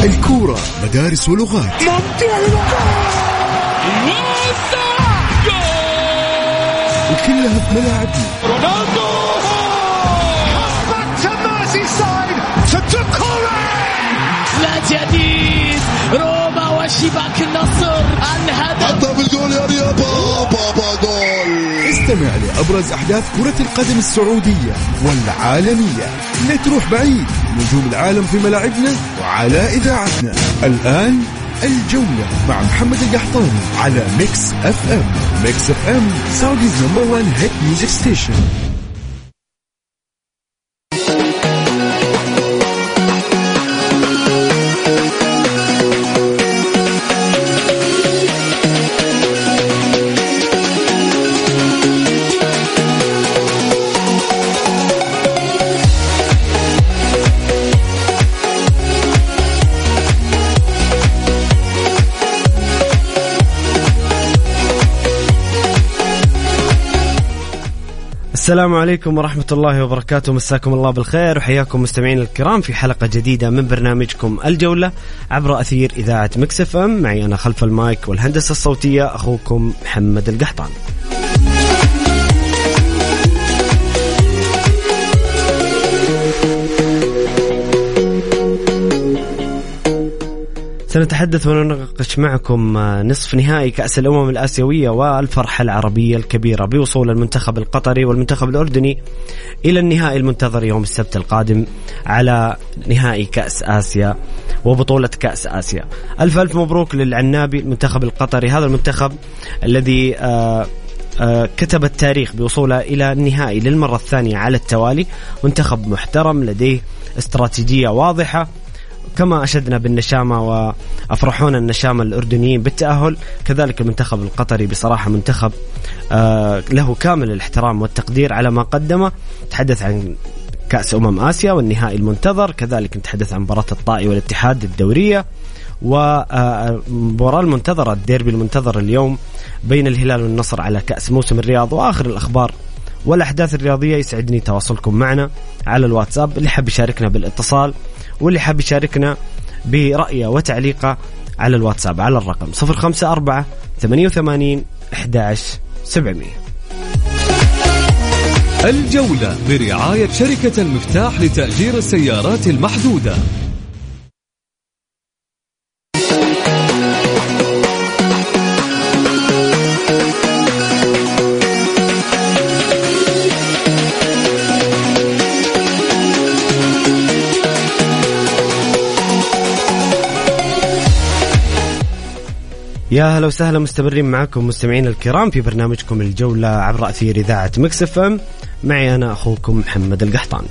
الكورة مدارس ولغات، وكلها في ملاعبنا. رونالدو لا جديد، روما وشباك النصر الهدف، حطها بالجول يا رياض، بابا جول. استمع لأبرز أحداث كرة القدم السعودية والعالمية. لا تروح بعيد، نجوم العالم في ملاعبنا وعلى إذاعتنا. الآن الجولة مع محمد القحطاني على ميكس اف ام. ميكس اف ام سعوديز نمبر 1 هيت ميوزك ستيشن. السلام عليكم ورحمة الله وبركاته، مساكم الله بالخير وحياكم مستمعين الكرام في حلقة جديدة من برنامجكم الجولة عبر أثير إذاعة ميكس اف ام. معي أنا خلف المايك والهندسة الصوتية أخوكم محمد القحطان. سنتحدث ونناقش معكم نصف نهائي كأس الأمم الآسيوية والفرحة العربية الكبيرة بوصول المنتخب القطري والمنتخب الأردني إلى النهائي المنتظر يوم السبت القادم على نهائي كأس آسيا وبطولة كأس آسيا. ألف مبروك للعنابي المنتخب القطري، هذا المنتخب الذي كتب التاريخ بوصوله إلى النهائي للمرة الثانية على التوالي. منتخب محترم لديه استراتيجية واضحة، كما أشدنا بالنشامة وأفرحونا النشامة الأردنيين بالتأهل، كذلك المنتخب القطري بصراحة منتخب له كامل الاحترام والتقدير على ما قدمه. تحدث عن كأس آسيا والنهائي المنتظر، كذلك نتحدث عن مباراة الطائي والاتحاد الدورية، ومباراة المنتظرة الديربي المنتظر اليوم بين الهلال والنصر على كأس موسم الرياض، وآخر الأخبار والأحداث الرياضية. يسعدني تواصلكم معنا على الواتساب، اللي حب يشاركنا بالاتصال واللي حب يشاركنا برأيه وتعليقه على الواتساب على الرقم 054-88-11-700. الجولة برعاية شركة المفتاح لتأجير السيارات المحدودة. يا هلا وسهلا، مستمرين معكم مستمعين الكرام في برنامجكم الجولة عبر أثير إذاعة ميكس اف ام. معي أنا أخوكم محمد القحطان.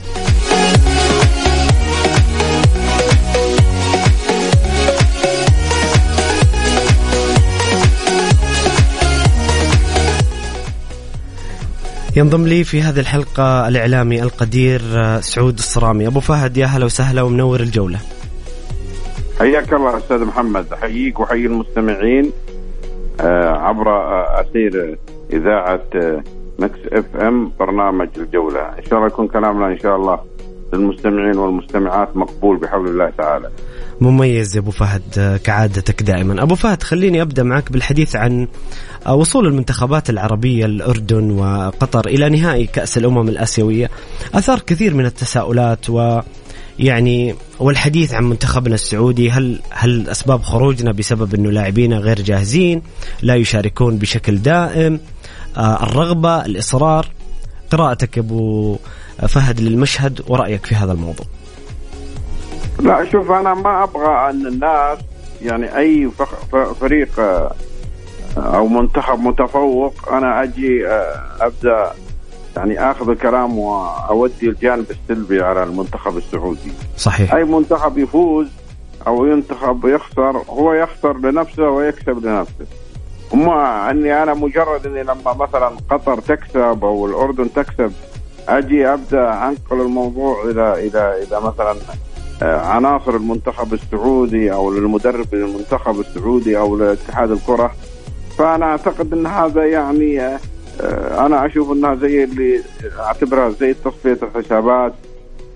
ينضم لي في هذه الحلقة الإعلامي القدير سعود الصرامي. أبو فهد يا هلا وسهلا ومنور الجولة. حياك الله أستاذ محمد، حييك وحيي المستمعين عبر أثير إذاعة ميكس اف ام برنامج الجولة. إن شاء الله يكون كلامنا إن شاء الله للمستمعين والمستمعات مقبول بحول الله تعالى. مميز يا أبو فهد كعادتك دائما. أبو فهد خليني أبدأ معك بالحديث عن وصول المنتخبات العربية الأردن وقطر إلى نهائي كأس الأمم الآسيوية. أثار كثير من التساؤلات والحديث عن منتخبنا السعودي. هل أسباب خروجنا بسبب أنه لاعبين غير جاهزين، لا يشاركون بشكل دائم، الرغبة، الإصرار؟ قراءتك أبو فهد للمشهد ورأيك في هذا الموضوع. لا شوف، أنا ما أبغى أن الناس يعني أي فريق أو منتخب متفوق أنا أجي أبدأ يعني أخذ الكلام وأودي الجانب السلبي على المنتخب السعودي. صحيح. أي منتخب يفوز أو منتخب يخسر هو يخسر لنفسه ويكسب لنفسه. وما أني أنا مجرد أني لما مثلا قطر تكسب أو الأردن تكسب أجي أبدأ أنقل الموضوع إلى مثلا عناصر المنتخب السعودي أو للمدرب المنتخب السعودي أو لاتحاد الكرة. فأنا أعتقد أن هذا يعني أنا أشوف أنها زي اللي أعتبرها زي تصفية الحسابات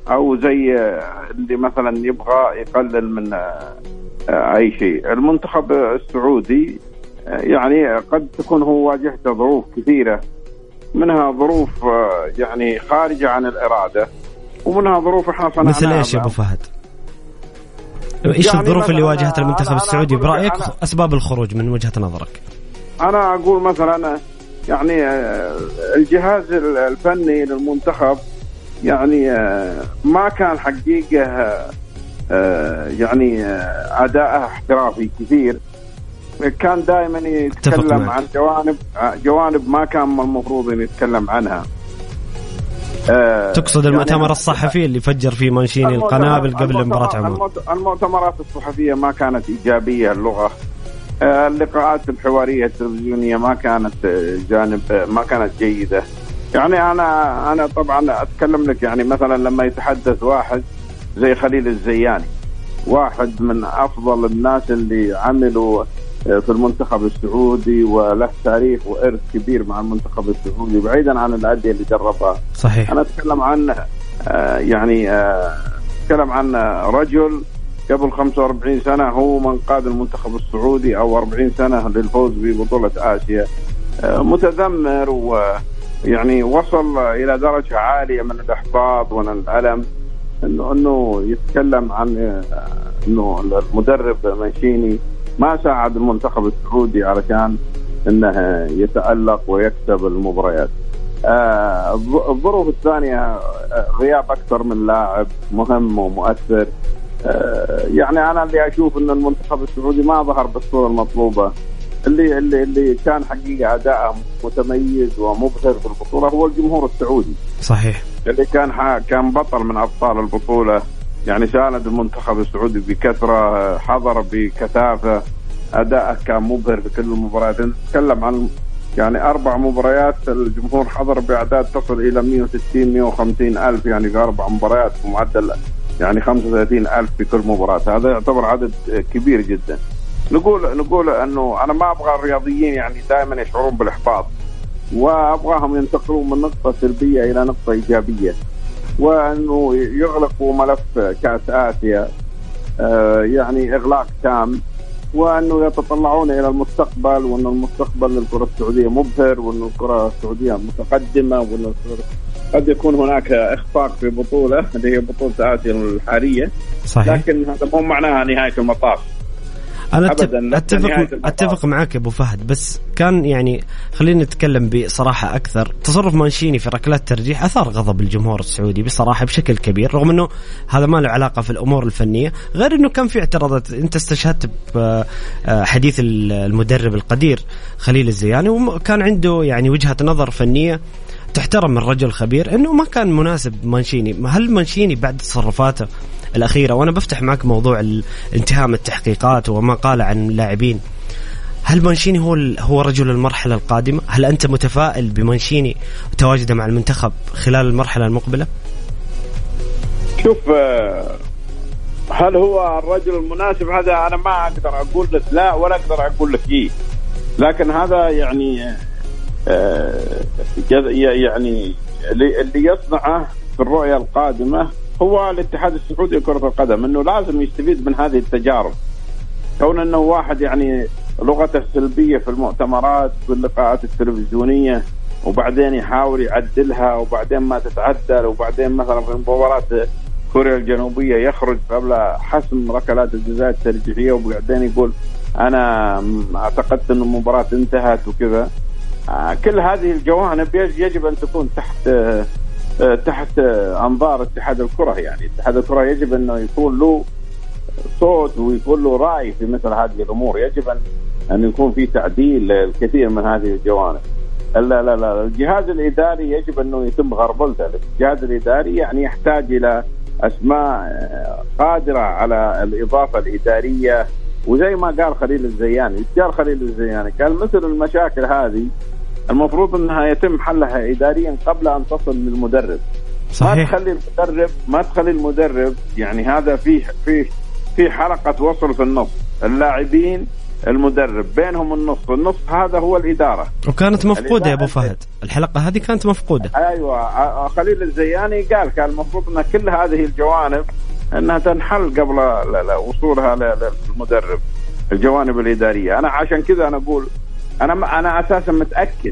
أو زي اللي مثلا يبغى يقلل من أي شيء. المنتخب السعودي يعني قد تكون هو واجهته ظروف كثيرة، منها ظروف يعني خارجة عن الإرادة، ومنها ظروف احنا صنعناها. مثل ايش يا ابو فهد؟ ايش يعني الظروف اللي واجهت المنتخب السعودي برأيك؟ اسباب الخروج من وجهة نظرك. انا اقول مثلا يعني الجهاز الفني للمنتخب يعني ما كان حقيقة يعني أداءه احترافي كثير، كان دائما يتكلم عن جوانب ما كان المفروض أن يتكلم عنها. تقصد المؤتمر يعني الصحفي اللي فجر فيه مانشيني القنابل قبل مباراة عمان؟ المؤتمرات الصحفية ما كانت إيجابية، اللغة، اللقاءات الحوارية التلفزيونية ما كانت ما كانت جيدة. يعني أنا طبعا أتكلم لك يعني مثلا لما يتحدث واحد زي خليل الزياني، واحد من أفضل الناس اللي عملوا في المنتخب السعودي وله تاريخ وإرث كبير مع المنتخب السعودي بعيدا عن الأندية اللي جربها. صحيح. أنا أتكلم عن يعني أتكلم عن رجل قبل 45 سنة هو من قاد المنتخب السعودي، أو 40 سنة للفوز ببطولة آسيا، متذمر، ويعني وصل إلى درجة عالية من الإحباط ومن الألم إنه يتكلم عن إنه المدرب مانشيني ما ساعد المنتخب السعودي علشان إنه يتألق ويكسب المباريات. الظروف الثانية غياب أكثر من لاعب مهم ومؤثر. يعني أنا اللي أشوف إن المنتخب السعودي ما ظهر بالصورة المطلوبة. اللي كان حقيقة أداءه متميز ومبهر في البطولة هو الجمهور السعودي. صحيح. اللي كان بطل من أبطال البطولة، يعني ساند المنتخب السعودي بكثرة، حضر بكثافة، أداءه كان مبهر في كل المباريات. نتكلم عن يعني 4 مباريات الجمهور حضر بأعداد تصل إلى 160-150 ألف، يعني في 4 مباريات بمعدل يعني 35 ألف في كل مباراة. هذا يعتبر عدد كبير جدا. نقول أنه أنا ما أبغى الرياضيين يعني دائما يشعرون بالإحباط، وأبغاهم ينتقلون من نقطة سلبية إلى نقطة إيجابية، وأنه يغلقوا ملف كأس آسيا يعني إغلاق تام، وأنه يتطلعون إلى المستقبل، وأن المستقبل للكرة السعودية مبهر، وأن الكرة السعودية متقدمة، وأن قد يكون هناك إخفاق في بطولة اللي هي بطولة آسيا الحالية. صحيح. لكن هذا مو معناها نهاية المطاف. أنا أتفق معك أبو فهد، بس كان يعني خلينا نتكلم بصراحة أكثر. تصرف مانشيني في ركلات ترجيح أثار غضب الجمهور السعودي بصراحة بشكل كبير، رغم أنه هذا ما له علاقة في الأمور الفنية، غير أنه كان في اعتراضات. أنت استشهدت بحديث المدرب القدير خليل الزياني، وكان عنده يعني وجهة نظر فنية تحترم من رجل خبير، أنه ما كان مناسب مانشيني. هل مانشيني بعد تصرفاته الأخيرة، وأنا بفتح معك موضوع انتهاء التحقيقات وما قال عن اللاعبين، هل مانشيني هو رجل المرحلة القادمة؟ هل أنت متفائل بمانشيني وتواجده مع المنتخب خلال المرحلة المقبلة؟ شوف، هل هو الرجل المناسب؟ هذا أنا ما أقدر أقول لك لا، ولا أقدر أقول لك إيه، لكن هذا يعني اللي يصنعه في الرؤية القادمة هو الاتحاد السعودي لكرة القدم، انه لازم يستفيد من هذه التجارب. كون انه واحد يعني لغته سلبية في المؤتمرات في اللقاءات التلفزيونية، وبعدين يحاول يعدلها، وبعدين ما تتعدل، وبعدين مثلا في مباراة كوريا الجنوبية يخرج قبل حسم ركلات الجزاء الترجيحية، وبعدين يقول أنا اعتقدت أن المباراة انتهت وكذا. كل هذه الجوانب يجب أن تكون تحت أنظار اتحاد الكرة. يعني اتحاد الكرة يجب أنه يكون له صوت ويكون له رأي في مثل هذه الأمور. يجب أن يكون في تعديل الكثير من هذه الجوانب. لا الجهاز الإداري يجب أنه يتم غربلته. الجهاز الإداري يعني يحتاج إلى أسماء قادرة على الإضافة الإدارية، وزي ما قال خليل الزياني قال مثل المشاكل هذه المفروض أنها يتم حلها إداريا قبل أن تصل للمدرب. صحيح. ما تخلي المدرب يعني هذا في حلقة وصل في النص. اللاعبين المدرب، بينهم النص هذا هو الإدارة. وكانت مفقودة يا أبو فهد، الحلقة هذه كانت مفقودة. أيوة، خليل الزياني قال كان المفروض أن كل هذه الجوانب أنها تنحل قبل وصولها للمدرب، الجوانب الإدارية. أنا عشان كذا أنا أقول أنا أساسا متأكد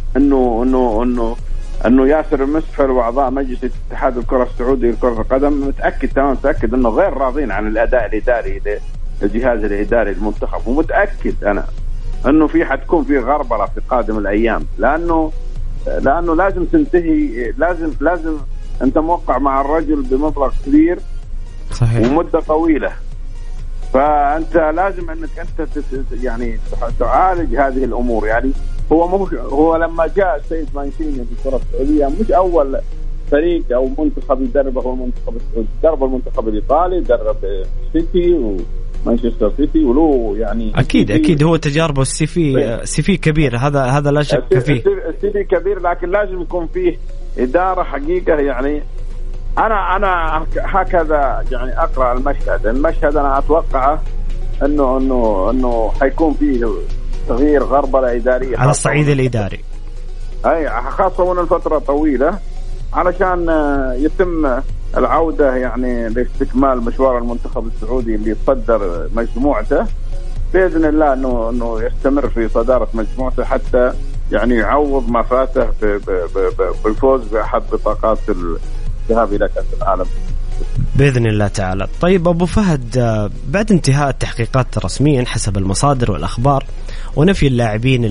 إنه ياسر المسحل وأعضاء مجلس اتحاد الكرة السعودي لكرة القدم متأكد إنه غير راضين عن الأداء الإداري للجهاز الإداري المنتخب، ومتأكد أنا إنه حتكون في غربلة في قادم الأيام، لأنه لازم تنتهي، لازم أنت موقع مع الرجل بمبلغ كبير صحيح ومدة طويلة، فأنت لازم أنك أنت يعني تعالج هذه الأمور. يعني هو لما جاء السيد مانشيني في الكرة السعودية مش أول فريق أو منتخب يدربه هو المنتخب السعودي، درب المنتخب الإيطالي، درب سيتي ومانشستر سيتي، وله يعني أكيد هو تجاربه السيفي كبير، هذا لا شك فيه. السيفي كبير، لكن لازم يكون فيه إدارة حقيقة. يعني أنا هكذا يعني أقرأ المشهد أنا أتوقعه إنه حيكون فيه تغيير غربلة إدارية على الصعيد الإداري، أي خاصة من الفترة طويلة، علشان يتم العودة يعني لاستكمال مشوار المنتخب السعودي اللي يتصدر مجموعته بإذن الله، إنه يستمر في صدارة مجموعته حتى يعني يعوض ما فاته بالفوز بأحد بطاقات الذهاب إلى كأس العالم بإذن الله تعالى. طيب أبو فهد، بعد انتهاء التحقيقات رسميا حسب المصادر والأخبار ونفي اللاعبين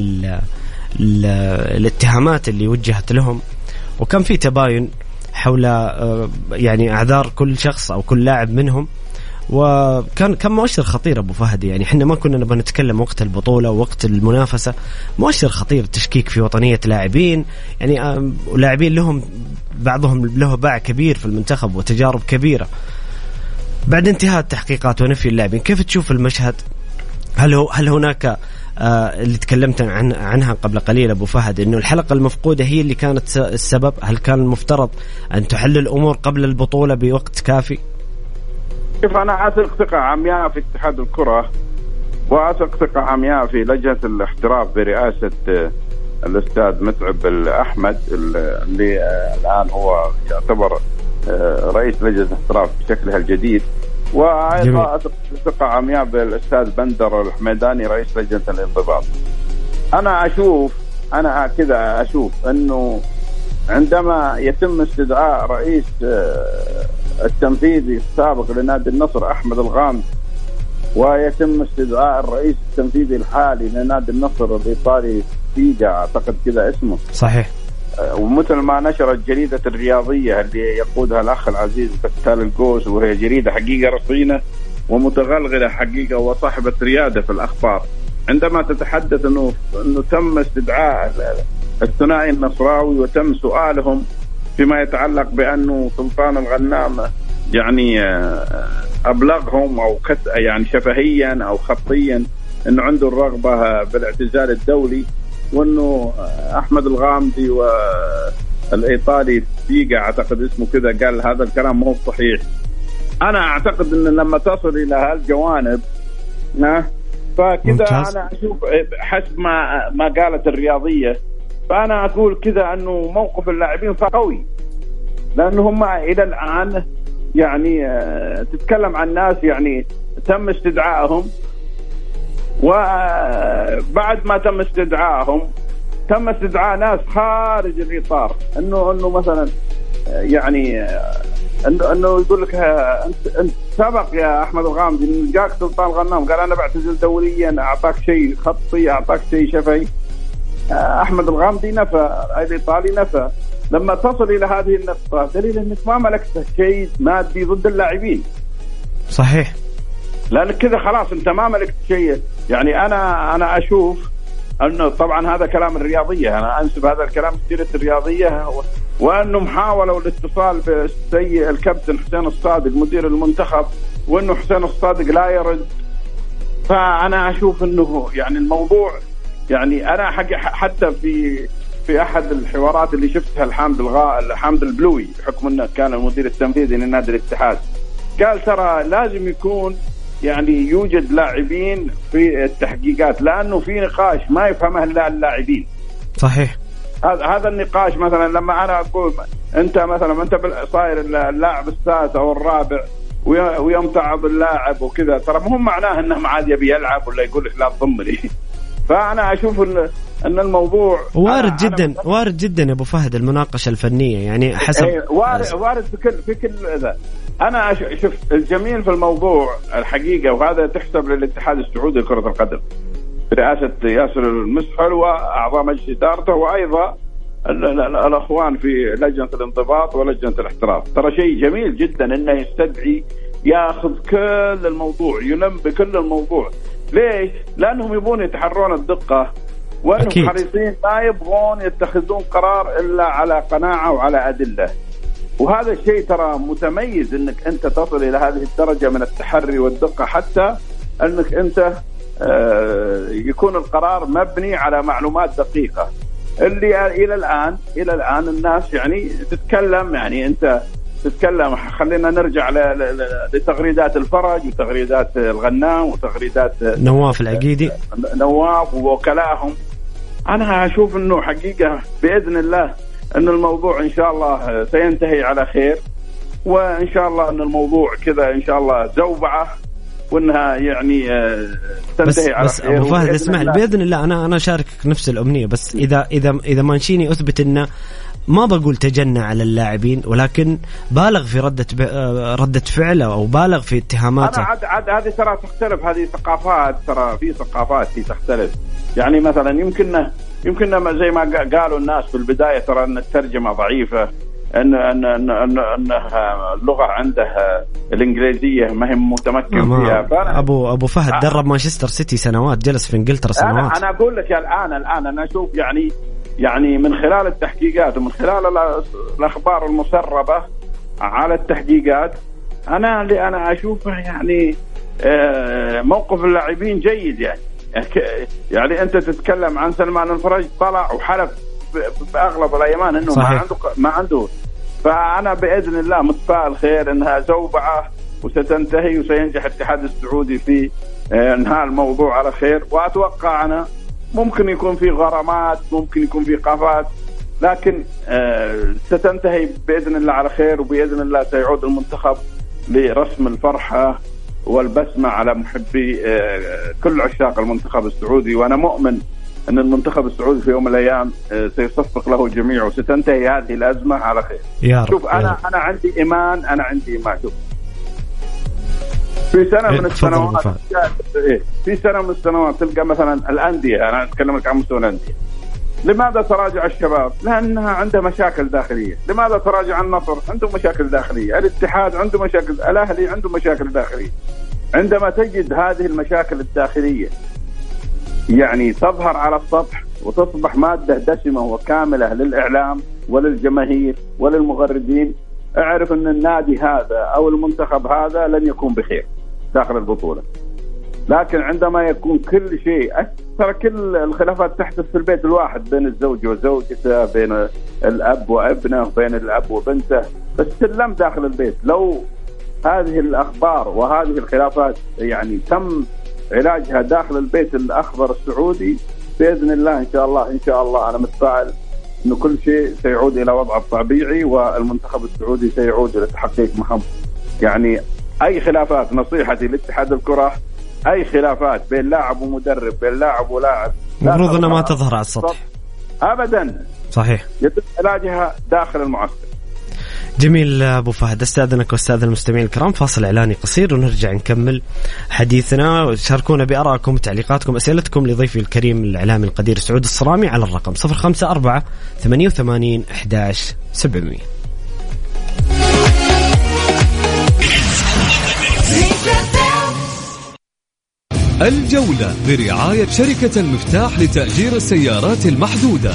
الاتهامات اللي وجهت لهم، وكان في تباين حول يعني أعذار كل شخص أو كل لاعب منهم، وكان مؤشر خطير أبو فهد. يعني إحنا ما كنا نبغى نتكلم وقت البطولة ووقت المنافسة، مؤشر خطير، تشكيك في وطنية لاعبين، يعني لاعبين لهم بعضهم له باع كبير في المنتخب وتجارب كبيرة. بعد انتهاء التحقيقات ونفي اللاعبين، كيف تشوف المشهد؟ هل هناك اللي تكلمت عنها قبل قليل أبو فهد، إنه الحلقة المفقودة هي اللي كانت السبب؟ هل كان المفترض أن تحل الأمور قبل البطولة بوقت كافي؟ شوف، أنا أثق ثقة عمياء في اتحاد الكرة، وأثق ثقة عمياء في لجنة الاحتراف برئاسة الأستاذ متعب الأحمد اللي الآن هو يعتبر رئيس لجنة الاحتراف بشكلها الجديد، وأيضا أثق ثقة عمياء بالأستاذ بندر الحميداني رئيس لجنة الانضباط. أنا كذا أشوف أنه عندما يتم استدعاء رئيس التنفيذي السابق لنادي النصر أحمد الغامدي، ويتم استدعاء الرئيس التنفيذي الحالي لنادي النصر الإيطالي فيجا، أعتقد كذا اسمه صحيح، ومثل ما نشرت جريدة الرياضية اللي يقودها الأخ العزيز بتال القوس، وهي جريدة حقيقة رصينة ومتغلغلة حقيقة وصاحبة ريادة في الأخبار، عندما تتحدث أنه تم استدعاء الثنائي النصراوي وتم سؤالهم فيما يتعلق بأنه سلطان الغنام يعني أبلغهم أو يعني شفهيا أو خطيا أنه عنده الرغبة بالاعتزال الدولي، وأنه أحمد الغامدي والإيطالي فيجا أعتقد اسمه كذا قال هذا الكلام مو صحيح. أنا أعتقد أن لما تصل إلى هالجوانب فكذا أنا أشوف حسب ما قالت الرياضية، فأنا أقول كذا أنه موقف اللاعبين قوي، لأنه هم إلى الآن يعني تتكلم عن ناس يعني تم استدعائهم، وبعد ما تم استدعائهم تم استدعاء ناس خارج الإطار، إنه مثلا يعني إنه يقول لك أنت سبق يا أحمد الغامدي إنه جاك سلطان غنام قال أنا بعتزل دوليا، أعطاك شيء خطي، أعطاك شيء شفهي. أحمد الغامدي نفى، الإيطالي نفى. لما تصل إلى هذه النقطة دليل أنك ما ملكت شيء مادي ضد اللاعبين. صحيح، لأن كذا خلاص أنت ما ملكت شيء. يعني أنا أشوف أنه طبعا هذا كلام الرياضية، أنا أنسب هذا الكلام لجريدة الرياضية، وأنهم حاولوا الاتصال بالسيء الكابتن حسين الصادق مدير المنتخب، وأنه حسين الصادق لا يرد. فأنا أشوف أنه يعني الموضوع يعني أنا حتى في أحد الحوارات اللي شفتها الحامد البلوي، حكم أنه كان المدير التنفيذي لنادي الاتحاد، قال ترى لازم يكون يعني يوجد لاعبين في التحقيقات، لأنه في نقاش ما يفهمه إلا اللاعبين. صحيح. هذا النقاش مثلا لما أنا أقول أنت مثلا أنت صاير اللاعب السادس أو الرابع ويمتعض اللاعب وكذا، ترى مو معناه أنه عاد يبي يلعب ولا يقول لك لا تضمني. فأنا أشوف أن الموضوع وارد جدا وارد جدا يا أبو فهد المناقشة الفنية، يعني حسب وارد في كل ذا. أنا شوف الجميل في الموضوع الحقيقة، وهذا تحسب للاتحاد السعودي لكرة القدم برئاسة ياسر المسحل وأعضاء مجلس إدارته، وأيضا الأخوان في لجنة الانضباط ولجنة الاحتراف. ترى شيء جميل جدا إنه يستدعي ياخذ كل الموضوع، يلم بكل الموضوع. ليش؟ لأنهم يبون يتحرون الدقة، وأنهم حريصين ما يبغون يتخذون قرار إلا على قناعة وعلى أدلة. وهذا الشيء ترى متميز، إنك أنت تصل إلى هذه الدرجة من التحري والدقة، حتى أنك أنت يكون القرار مبني على معلومات دقيقة. اللي إلى الآن الناس يعني تتكلم، يعني أنت تتكلم، خلينا نرجع لتغريدات الفرج وتغريدات الغنام وتغريدات نواف العقيدي، نواف ووكلاهم. أنا أشوف أنه حقيقة بإذن الله أن الموضوع إن شاء الله سينتهي على خير، وإن شاء الله أن الموضوع كذا إن شاء الله زوبعة، وانها يعني تنتهي على بس ابو فهد اسمح لي باذن الله، انا اشاركك نفس الامنيه، بس اذا مانشيني اثبت انه ما بقول تجنى على اللاعبين، ولكن بالغ في ردة فعله او بالغ في اتهاماته. انا عاد هذه ترى تختلف، هذه ثقافات، ترى في ثقافات تختلف. يعني مثلا يمكن زي ما قالوا الناس في البدايه، ترى ان الترجمه ضعيفه، ان اللغه عنده الانجليزيه ما هي متمكن فيها. ابو فهد درب مانشستر سيتي سنوات، جلس في انجلترا سنوات. انا اقول لك الان انا اشوف يعني من خلال التحقيقات ومن خلال الاخبار المسربه على التحقيقات، انا اشوفه يعني موقف اللاعبين جيد. يعني انت تتكلم عن سلمان الفرج، طلع وحلف بأغلب الأيمان إنه ما عنده. فأنا بإذن الله متفائل خير إنها زوبعة وستنتهي، وسينجح الاتحاد السعودي في إنهاء الموضوع على خير. وأتوقع أنا ممكن يكون في غرامات، ممكن يكون في قفات، لكن ستنتهي بإذن الله على خير، وبإذن الله سيعود المنتخب لرسم الفرحة والبسمة على محبي كل عشاق المنتخب السعودي. وأنا مؤمن أن المنتخب السعودي في يوم من الأيام سيصفق له الجميع، وستنتهي هذه الأزمة على خير. يا رب. شوف أنا عندي إيمان، شوف في سنة من السنوات تلقى مثلا الأندية، أنا أتكلم لك عن مستوى الأندية، لماذا تراجع الشباب؟ لأنها عنده مشاكل داخلية. لماذا تراجع النصر؟ عنده مشاكل داخلية. الاتحاد عنده مشاكل، الأهلي عنده مشاكل داخلية. عندما تجد هذه المشاكل الداخلية يعني تظهر على السطح وتصبح مادة دسمة وكاملة للإعلام وللجماهير وللمغردين، اعرف أن النادي هذا أو المنتخب هذا لن يكون بخير داخل البطولة. لكن عندما يكون كل شيء، ترى كل الخلافات تحدث في البيت الواحد، بين الزوج وزوجته، بين الأب وابنه، بين الأب وبنته، بس سلم داخل البيت. لو هذه الأخبار وهذه الخلافات يعني تم علاجها داخل البيت الأخضر السعودي، بإذن الله إن شاء الله أنا متفائل إنه كل شيء سيعود إلى وضعه الطبيعي، والمنتخب السعودي سيعود إلى تحقيق مهام. يعني أي خلافات، نصيحتي لاتحاد الكرة، أي خلافات بين لاعب ومدرب، بين لاعب ولاعب، المفروض أنها ما تظهر على السطح أبدا. صحيح. يتم علاجها داخل المعسكر. جميل أبو فهد، أستاذنك وأستاذ المستمعين الكرام، فاصل إعلاني قصير ونرجع نكمل حديثنا. شاركونا بآرائكم وتعليقاتكم أسئلتكم لضيفي الكريم الإعلامي القدير سعود الصرامي على الرقم 054-88-11-700. الجولة برعاية شركة المفتاح لتأجير السيارات المحدودة.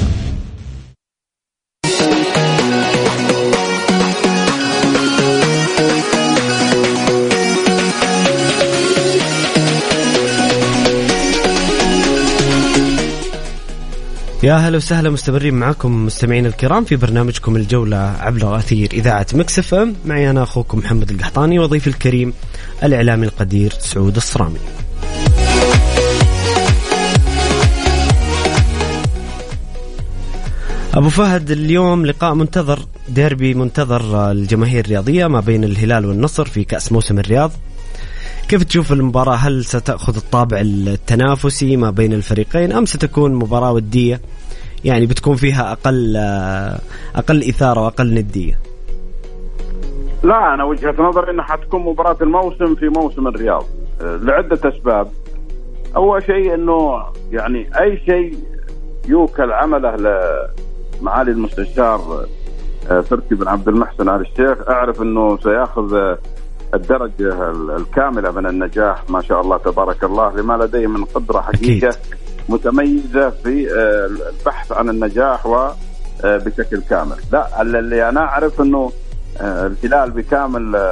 يا هلا وسهلا، مستمرين معكم مستمعين الكرام في برنامجكم الجولة عبر أثير إذاعة مكس اف ام. معي أنا أخوكم محمد القحطاني وضيف الكريم الإعلامي القدير سعود الصرامي. أبو فهد، اليوم لقاء منتظر، ديربي منتظر الجماهير الرياضية ما بين الهلال والنصر في كأس موسم الرياض. كيف تشوف المباراة؟ هل ستأخذ الطابع التنافسي ما بين الفريقين أم ستكون مباراة ودية يعني بتكون فيها أقل إثارة وأقل ندية؟ لا، أنا وجهة نظري أنها حتكون مباراة الموسم في موسم الرياض لعدة أسباب. أول شيء أنه يعني أي شيء يوكل عمله لمعالي المستشار تركي بن عبد المحسن آل الشيخ أعرف أنه سيأخذ الدرجة الكاملة من النجاح ما شاء الله تبارك الله، لما لديه من قدرة حقيقة متميزة في البحث عن النجاح وبشكل كامل. لا، اللي أنا أعرف أنه الهلال بكامل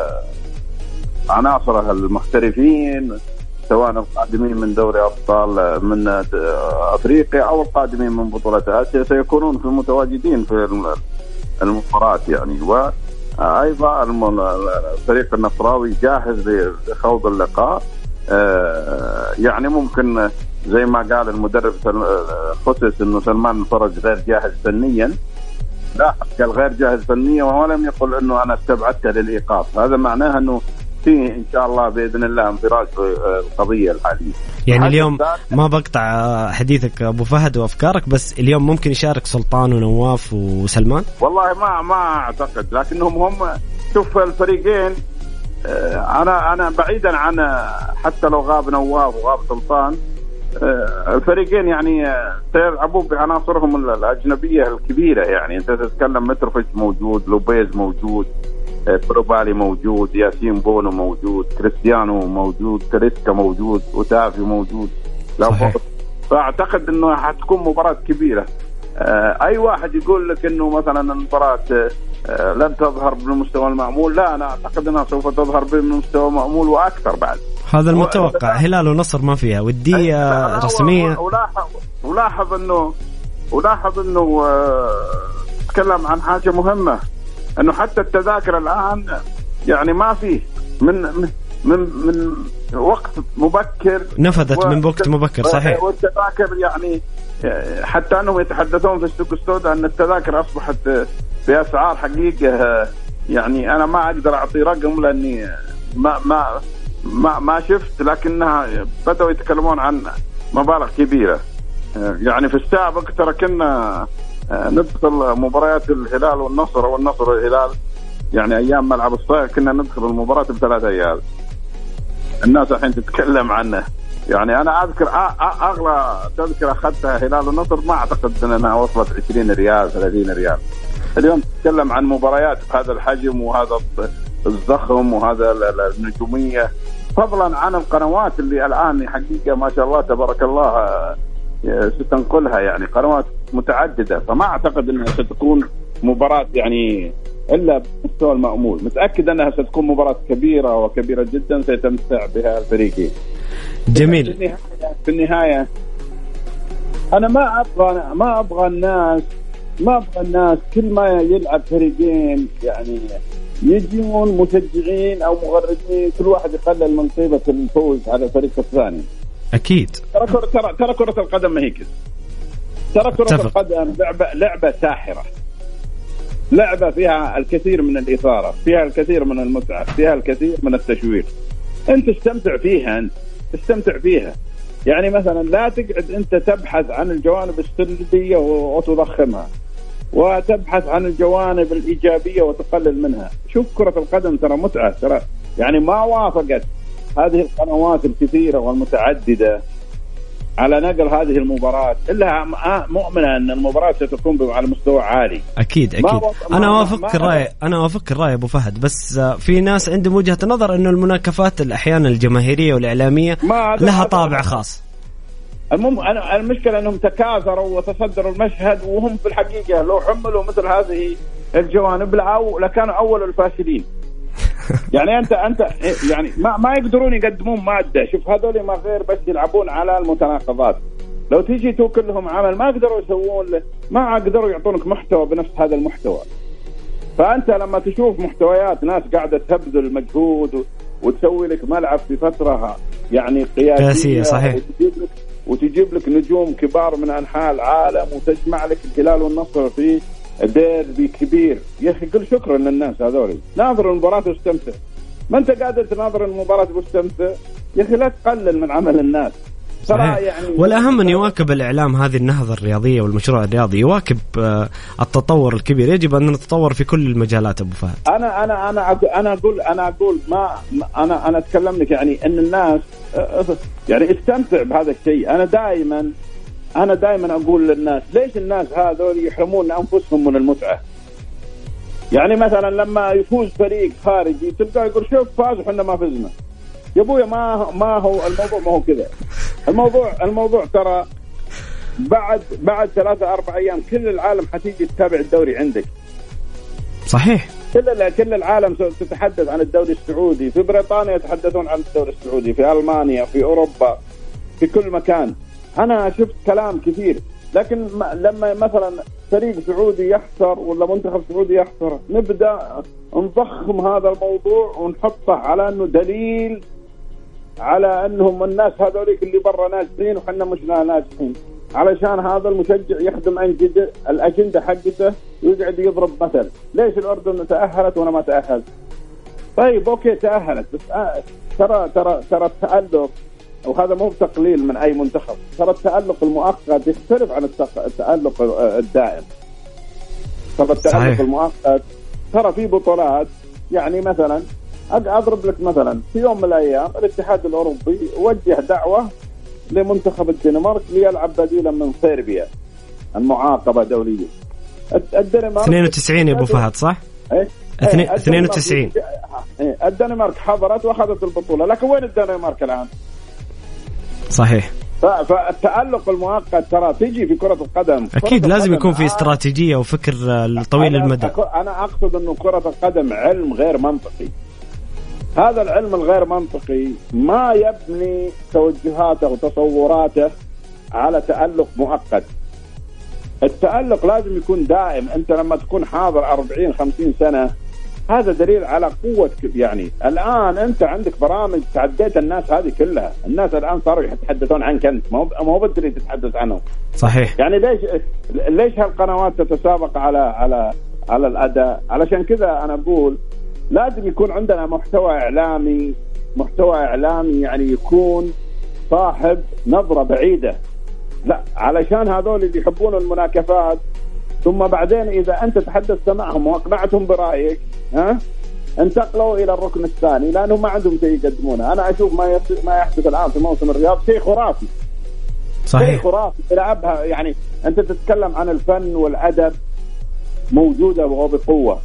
عناصره المحترفين سواء القادمين من دوري أبطال من أفريقيا أو القادمين من بطولة آسيا سيكونون في متواجدين في المباراة يعني. وأيضا الفريق النصراوي جاهز لخوض اللقاء. يعني ممكن زي ما قال المدرب خصص إنه سلمان الفرج غير جاهز فنيا، لا قال غير جاهز فنيا ولم يقل إنه أنا استبعدته للإيقاف. هذا معناه إنه فيه إن شاء الله بإذن الله انفراج في القضية الحالية. يعني اليوم ما بقطع حديثك أبو فهد وأفكارك، بس اليوم ممكن يشارك سلطان ونواف وسلمان؟ والله ما أعتقد، لكنهم هم شوف الفريقين. أنا بعيدا عن حتى لو غاب نواف وغاب سلطان، الفريقين يعني سيلعبوا بعناصرهم الأجنبية الكبيرة. يعني أنت تتكلم متروفيتش موجود، لوبيز موجود، كروبالي موجود، ياسين بونو موجود، كريستيانو موجود، تريسكا موجود، أوتافي موجود. فأعتقد أنه حتكون مباراة كبيرة. أي واحد يقول لك أنه مثلا المباراة لن تظهر بالمستوى المأمول، لا، أنا أعتقد أنها سوف تظهر بالمستوى المأمول وأكثر بعد. هذا المتوقع. هلال ونصر ما فيها ودية رسمية. ولاحظ أنه تكلم عن حاجة مهمة، أنه حتى التذاكر الآن يعني ما فيه من وقت مبكر، نفذت من وقت مبكر. صحيح. والتذاكر يعني حتى أنهم يتحدثون في السوق السوداء أن التذاكر أصبحت بأسعار حقيقة. يعني أنا ما أقدر أعطي رقم لأني ما شفت، لكنها بدأوا يتكلمون عن مبالغ كبيرة. يعني في السابق ترى كنا ندخل مباريات الهلال والنصر والنصر والهلال، يعني أيام ملعب الصيف كنا ندخل المباراة ب3 ريال. الناس الحين تتكلم عنه. يعني أنا أذكر أغلى تذكرة أخذتها هلال والنصر ما أعتقد أنها وصلت 20 ريال 30 ريال. اليوم تتكلم عن مباريات بهذا الحجم وهذا الضخم وهذا النجومية، فضلا عن القنوات اللي الآن حقيقة ما شاء الله تبارك الله ستنقلها، يعني قنوات متعددة. فما أعتقد أنها ستكون مباراة يعني إلا بمستوى المأمول. متأكد أنها ستكون مباراة كبيرة وكبيرة جدا سيتمتع بها الفريقين. جميل. في النهاية أنا ما أبغى الناس كل ما يلعب فريقين يعني يجون مشجعين أو مغردين كل واحد يقلل من قيمة الفوز على الفريق الثاني. أكيد. ترى كرة القدم ما هي كده. ترى كرة القدم لعبة ساحرة، لعبة فيها الكثير من الإثارة، فيها الكثير من المتعة، فيها الكثير من التشويق. أنت استمتع فيها. يعني مثلا لا تقعد أنت تبحث عن الجوانب السلبية وتضخمها، وتبحث عن الجوانب الإيجابية وتقلل منها. شوف كرة القدم ترى متعة، ترى يعني ما وافقت هذه القنوات الكثيرة والمتعددة على نقل هذه المباراة إلا مؤمنة أن المباراة ستكون على مستوى عالي. أكيد. أنا وافق الرأي أبو فهد، بس في ناس عندهم وجهة نظر أنه المناكفات الأحيان الجماهيرية والإعلامية لها طابع خاص. المشكلة أنهم تكاثروا وتصدروا المشهد، وهم في الحقيقة لو حملوا مثل هذه الجوانب لكانوا أول الفاشلين. يعني أنت يعني ما يقدرون يقدمون مادة. شوف هذول ما غير بس يلعبون على المتناقضات. لو تيجي توكل لهم عمل ما قدروا يسوون له، ما قدروا يعطونك محتوى بنفس هذا المحتوى. فأنت لما تشوف محتويات ناس قاعدة تبذل مجهود وتسوي لك ملعب في فترة يعني قياسية صحيح، وتجيب لك نجوم كبار من أنحاء العالم وتجمع لك الهلال والنصر في ديربي كبير، يا أخي قل شكرا للناس هذول. ناظر المباراة واستمتع، ما أنت قادر تناظر المباراة واستمتع يا أخي، لا تقلل من عمل الناس. يعني والأهم أن يواكب الإعلام هذه النهضة الرياضية والمشروع الرياضي، يواكب التطور الكبير. يجب أن نتطور في كل المجالات أبو فهد. أنا أقول ما أنا أتكلم لك يعني أن الناس يعني استمتع بهذا الشيء. أنا دائما أقول للناس ليش الناس هذول يحرمون أنفسهم من المتعة؟ يعني مثلا لما يفوز فريق خارجي تلقى يقول شوف فاز وحنا ما فزنا. يا ابويا ما هو الموضوع، ما هو كذا الموضوع ترى بعد 3-4 أيام كل العالم حتيجي تتابع الدوري عندك. صحيح، كل العالم تتحدث عن الدوري السعودي، في بريطانيا يتحدثون عن الدوري السعودي، في ألمانيا، في أوروبا، في كل مكان. أنا شفت كلام كثير، لكن لما مثلا فريق سعودي يخسر ولا منتخب سعودي يخسر نبدأ نضخم هذا الموضوع ونحطه على أنه دليل على أنهم الناس هذوليك اللي برا ناجحين وحنا مش ناجحين، علشان هذا المشجع يخدم الأجندة حقته ويقعد يضرب مثل. ليش الأردن تأهلت وأنا ما تأهلت؟ طيب أوكي تأهلت، بس ترى التألق، وهذا مو تقليل من أي منتخب، ترى التألق المؤقت يختلف عن التألق الدائم. ترى التألق المؤقت ترى في بطولات، يعني مثلا أضرب لك مثلا في يوم من الأيام الاتحاد الأوروبي وجه دعوة لمنتخب الدنمارك ليلعب بديلا من صربيا المعاقبة دوليا. الدنمارك 92 يا أبو فهد صح؟ 92 الدنمارك حضرت وأخذت البطولة، لكن وين الدنمارك الآن؟ صحيح. فالتألق المؤقت ترى تيجي في كرة القدم. أكيد لازم يكون في استراتيجية وفكر طويل المدى. أنا أقصد أنه كرة القدم علم غير منطقي. هذا العلم الغير منطقي ما يبني توجهاته وتصوراته على تألق مؤقت. التألق لازم يكون دائم. أنت لما تكون حاضر 40-50 سنة هذا دليل على قوة. يعني الآن أنت عندك برامج تعديت الناس هذه كلها. الناس الآن صاروا يتحدثون عنك أنت، ما هو بدري تتحدث عنهم. صحيح. يعني ليش هالقنوات تتسابق على الأداء؟ علشان كذا أنا أقول لازم يكون عندنا محتوى إعلامي يعني يكون صاحب نظرة بعيدة. لا، علشان هذول اللي يحبون المناكفات ثم بعدين إذا أنت تحدثت معهم وأقنعتهم برأيك انتقلوا إلى الركن الثاني لأنهم ما عندهم شيء يقدمونه. أنا أشوف ما يحدث الآن في موسم الرياض شيء خرافي. صحيح. شيء خرافي يلعبها. يعني أنت تتكلم عن الفن والأدب موجودة وبقوة،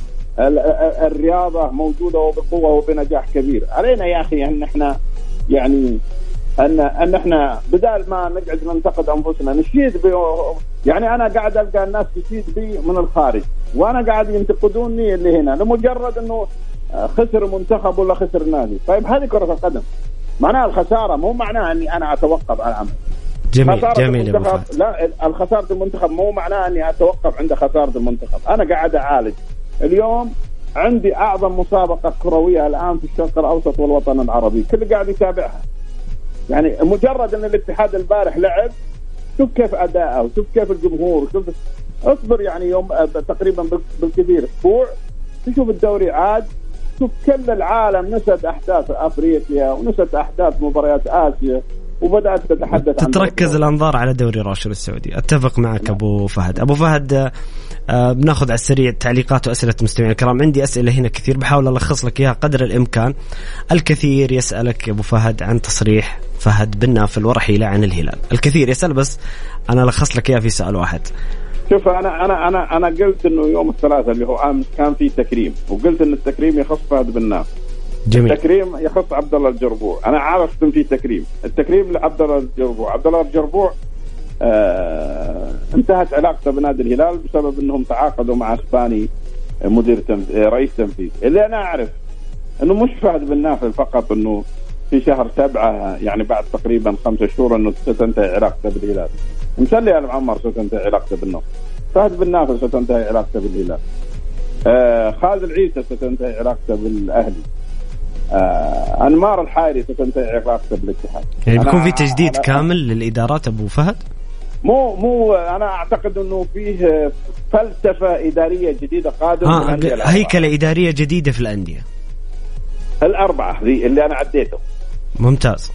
الرياضة موجودة وبقوة وبنجاح كبير. علينا يا أخي أن احنا يعني أن احنا بدال ما نقعد ننتقد أنفسنا نشيد يعني أنا قاعد ألقى الناس تشيد بي من الخارج وأنا قاعد ينتقدوني اللي هنا لمجرد أنه خسر منتخب ولا خسر نادي. طيب هذه كرة القدم، معناها الخسارة مو معناها أني أنا أتوقف عن العمل. جميل. لا، الخسارة المنتخب مو معناها أني أتوقف عند خسارة المنتخب. أنا قاعد أعالج. اليوم عندي أعظم مسابقة كروية الآن في الشرق الأوسط والوطن العربي، كل قاعد يتابعها. يعني مجرد أن الاتحاد البارح لعب، شوف كيف أداءه وشوف كيف الجمهور، شوف اصبر يعني يوم تقريبا بالكثير أسبوع تشوف الدوري عاد، شوف كل العالم نسد أحداث أفريقيا ونسد أحداث مباريات آسيا وبدأت تتحدث عن تتركز الأنظار على دوري روشن السعودي. أتفق معك أبو فهد. أبو فهد بناخذ على السريع تعليقات وأسئلة المستمعين الكرام. عندي أسئلة هنا كثير بحاول ألخص لك إياها قدر الإمكان. الكثير يسألك أبو فهد عن تصريح فهد بن نافل ورحيله عن الهلال. الكثير يسأل، بس أنا ألخص لك إياها في سؤال واحد. شوف أنا قلت إنه يوم الثلاثاء اللي هو أمس كان في تكريم، وقلت إن التكريم يخص فهد بن نافل. جميل. التكريم يخص عبد الله الجربوع. أنا عارف إن في تكريم. التكريم لعبد الله الجربوع. عبد الله الجربوع انتهت علاقته بنادي الهلال بسبب إنهم تعاقدوا مع اسباني رئيس تنفيذي. اللي أنا أعرف إنه مش فهد بن نافل فقط إنه في شهر 7 يعني بعد تقريبا 5 شهور أنه ستنتهي علاقته بالهلال. مسلي المعمر ستنتهي علاقته بالنصر. فهد بن نافل ستنتهي علاقته بالهلال. خالد العيسى ستنتهي علاقته بالأهلي. أنمار الحائري ستنتهي علاقته بالاتحاد. يعني بيكون في تجديد كامل للإدارات أبو فهد؟ مو أنا أعتقد أنه فيه فلسفة إدارية جديدة قادمة. هيكلة إدارية جديدة في الأندية الأربعة ذي اللي أنا عديته. ممتاز.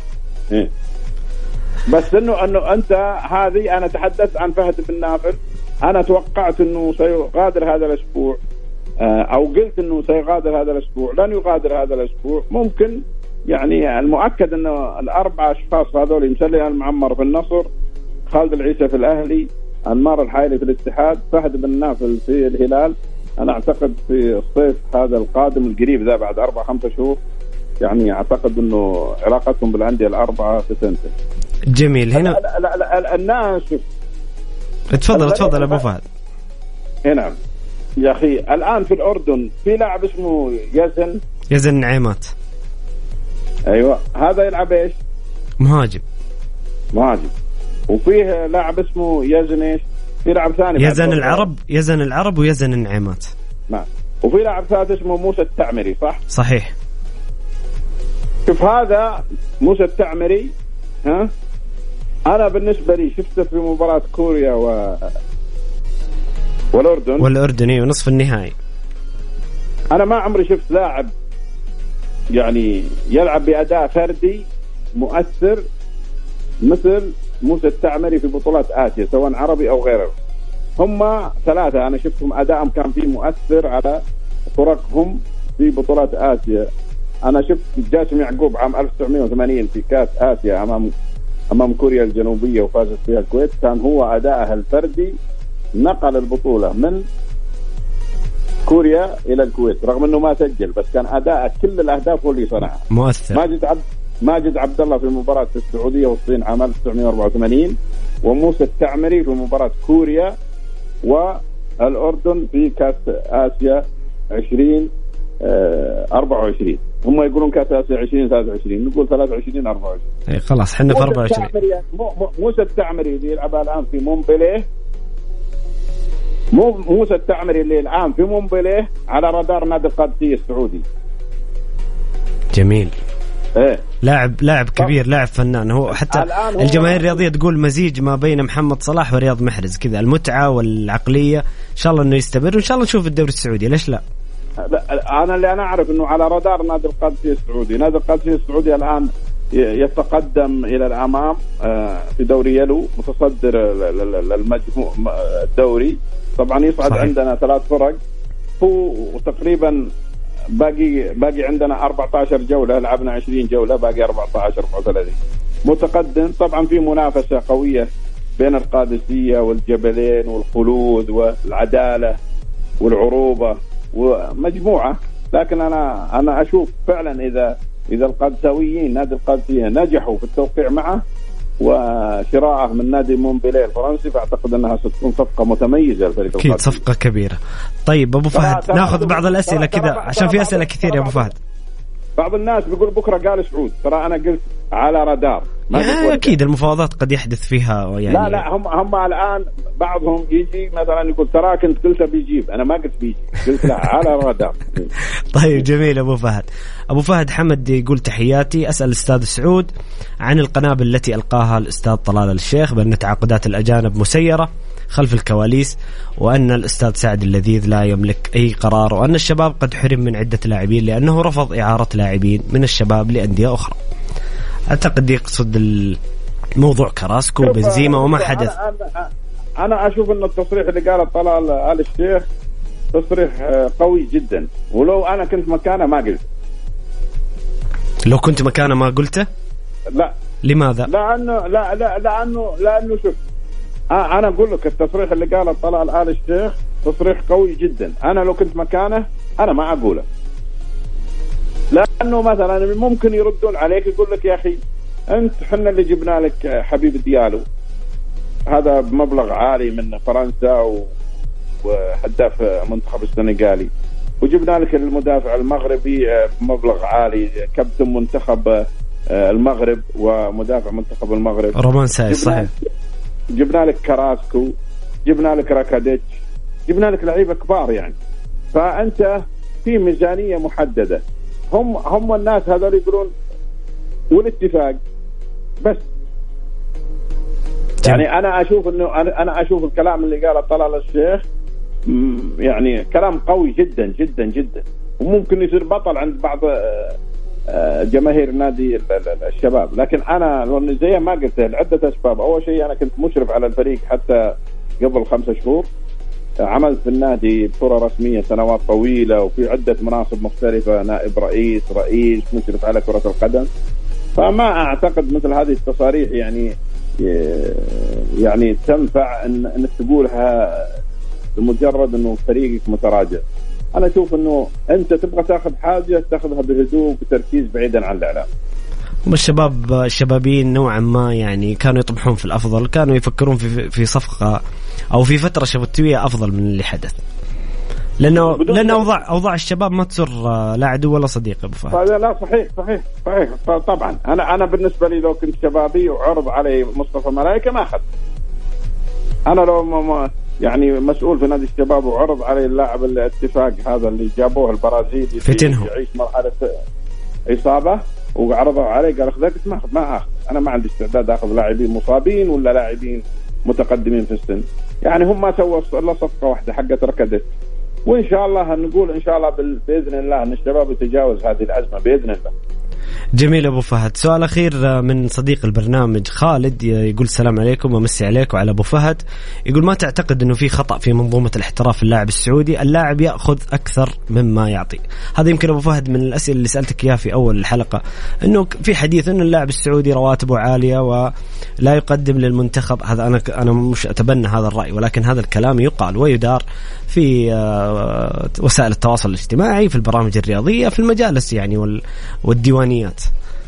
بس إنه أنت هذه أنا تحدثت عن فهد بن نافل. أنا توقعت إنه سيغادر هذا الأسبوع، أو قلت إنه سيغادر هذا الأسبوع. لن يغادر هذا الأسبوع. ممكن يعني المؤكد إنه الأربعة أشخاص هذول مسلي المعمر في النصر، خالد العيسى في الأهلي، أنمار الحائري في الاتحاد، فهد بن نافل في الهلال. أنا أعتقد في الصيف هذا القادم القريب ذا بعد 4-5 شهور يعني أعتقد إنه علاقتهم بالأندية الأربعة ستنتهي. جميل. هنا لا الناس تفضل أبو فهد. نعم يا أخي، الآن في الأردن في لاعب اسمه يزن نعيمات. أيوة، هذا يلعب إيش؟ مهاجم. وفيه لاعب اسمه يزن إيش؟ في لاعب ثاني يزن العرب ويزن النعيمات. نعم. وفي لاعب ثالث اسمه موسى التعمري، صح؟ صحيح. شوف هذا موسى التعمري، أنا بالنسبة لي شفته في مباراة كوريا والأردن ونصف النهائي. أنا ما عمري شفت لاعب يعني يلعب بأداء فردي مؤثر مثل موسى التعمري في بطولات آسيا سواء عربي أو غيره. هم 3 أنا شفتهم أدائهم كان فيه مؤثر على فرقهم في بطولات آسيا. أنا شفت جاسم يعقوب عام 1980 في كأس آسيا أمام كوريا الجنوبية وفازت فيها الكويت، كان هو أداءها الفردي نقل البطولة من كوريا إلى الكويت رغم أنه ما سجل، بس كان أداء كل الأهداف هو اللي صنعها. مؤثر. ماجد عبد الله في مباراة السعودية والصين عام 1984، وموسى التعمري في مباراة كوريا والأردن في كأس آسيا 2024. هم يقولون كأس آسيا 2023، نقول 23-24. خلاص حنا في 24. موسى التعمري اللي يلعب الآن في مومبليه، موسى التعمري اللي الآن في مومبليه على رادار نادي القادسية السعودي. جميل. لاعب كبير، لاعب فنان. هو حتى الجماهير الرياضية تقول مزيج ما بين محمد صلاح ورياض محرز كذا، المتعة والعقلية. إن شاء الله إنه يستمر، وإن شاء الله نشوف الدوري السعودي. ليش لا؟ أنا أعرف إنه على رادار نادي القادسية السعودي. نادي القادسية السعودي الآن يتقدم إلى الأمام في دوري يلو، متصدر المجموع الدوري. طبعا يصعد صحيح. عندنا 3 فرق، وتقريبا باقي عندنا 14 جولة، لعبنا 20 جولة، باقي 14-34 متقدم. طبعا في منافسة قوية بين القادسية والجبلين والخلود والعدالة والعروبة ومجموعة. لكن أنا أشوف فعلا إذا القادساويين نادي القادسية نجحوا في التوقيع معه وشراءه من نادي مونبليه الفرنسي، فأعتقد أنها ستكون صفقة متميزة الفريق القادسي. أكيد صفقة كبيرة. طيب أبو فهد، ناخذ بعض الأسئلة كذا عشان في أسئلة كثير يا أبو فهد. بعض الناس بيقول بكرة قال سعود، ترى أنا قلت على رادار. أكيد المفاوضات قد يحدث فيها يعني. لا هم الآن بعضهم يجي مثلا يقول ترى كنت قلت بيجيب، أنا ما قلت بيجي، قلت لا على رادار. طيب جميل أبو فهد حمد يقول تحياتي، أسأل الأستاذ سعود عن القنابل التي ألقاها الأستاذ طلال الشيخ بأن تعاقدات الأجانب مسيرة خلف الكواليس، وأن الأستاذ سعد اللذيذ لا يملك أي قرار، وأن الشباب قد حرم من عدة لاعبين لأنه رفض إعارة لاعبين من الشباب لأندية أخرى. أعتقد يقصد الموضوع كراسكو وبنزيما وما حدث. أنا أشوف أن التصريح اللي قاله طلال آل الشيخ تصريح قوي جدا، ولو أنا كنت مكانه ما قلت. لو كنت مكانه ما قلته؟ لا. لماذا؟ لأنه شوف، أنا أقول لك التصريح اللي قاله طلال آل الشيخ تصريح قوي جدا. أنا لو كنت مكانه أنا ما أقوله، لأنه مثلا ممكن يردون عليك يقول لك يا أخي أنت حنا اللي جبنا لك حبيب ديالو هذا بمبلغ عالي من فرنسا وهداف منتخب السنغالي، وجبنا لك المدافع المغربي بمبلغ عالي كابتن منتخب المغرب ومدافع منتخب المغرب رومان سايس صحيح. جبنا لك كراسكو، جبنا لك راكاديتش، جبنا لك لعيبة كبار يعني. فأنت في ميزانية محددة، هم الناس هذول يقولون والاتفاق بس. يعني أنا أشوف إنه أنا أشوف الكلام اللي قاله طلال الشيخ يعني كلام قوي جدا جدا جدا، وممكن يصير بطل عند بعض جماهير نادي الشباب. لكن أنا زي ما قلت عدة أسباب. أول شيء أنا كنت مشرف على الفريق حتى قبل 5 شهور، عملت في النادي بصورة رسمية سنوات طويلة وفي عدة مناصب مختلفة، نائب رئيس، مشرف على كرة القدم. فما أعتقد مثل هذه التصاريح يعني تنفع إنك تقولها بمجرد إنه فريقك متراجع. أنا أشوف إنه أنت تبغى تأخذ حاجة تأخذها بهدوء وتركيز بعيدا عن الإعلام. الشبابين نوعا ما يعني كانوا يطمحون في الأفضل، كانوا يفكرون في صفقة أو في فترة شتوية أفضل من اللي حدث، لأن أوضاع الشباب ما تسر لا عدو ولا صديق أبو فهد. لا صحيح طبعا. أنا بالنسبة لي لو كنت شبابي وعرض علي مصطفى ملايكة ما أخذ. أنا لو يعني مسؤول في نادي الشباب وعرض علي اللاعب الاتفاق هذا اللي جابوه البرازيلي فتنه يعيش مرحلة إصابة وعرضوا علي قال أخذك ما أخذ. أنا ما عندي استعداد أخذ لاعبين مصابين ولا لاعبين متقدمين في السن. يعني هم ما سووا إلا صفقة واحدة حقت ركدت، وإن شاء الله نقول إن شاء الله بإذن الله أن الشباب يتجاوز هذه الأزمة بإذن الله. جميل أبو فهد. سؤال أخير من صديق البرنامج خالد، يقول السلام عليكم ومسي عليك وعلى أبو فهد. يقول ما تعتقد أنه في خطأ في منظومة الاحتراف اللاعب السعودي؟ اللاعب يأخذ أكثر مما يعطي. هذا يمكن أبو فهد من الأسئلة اللي سألتك إياه في أول الحلقة، أنه في حديث أنه اللاعب السعودي رواتبه عالية ولا يقدم للمنتخب. هذا أنا مش أتبنى هذا الرأي، ولكن هذا الكلام يقال ويدار في وسائل التواصل الاجتماعي، في البرامج الرياضية، في المجالس يعني والديوانيات.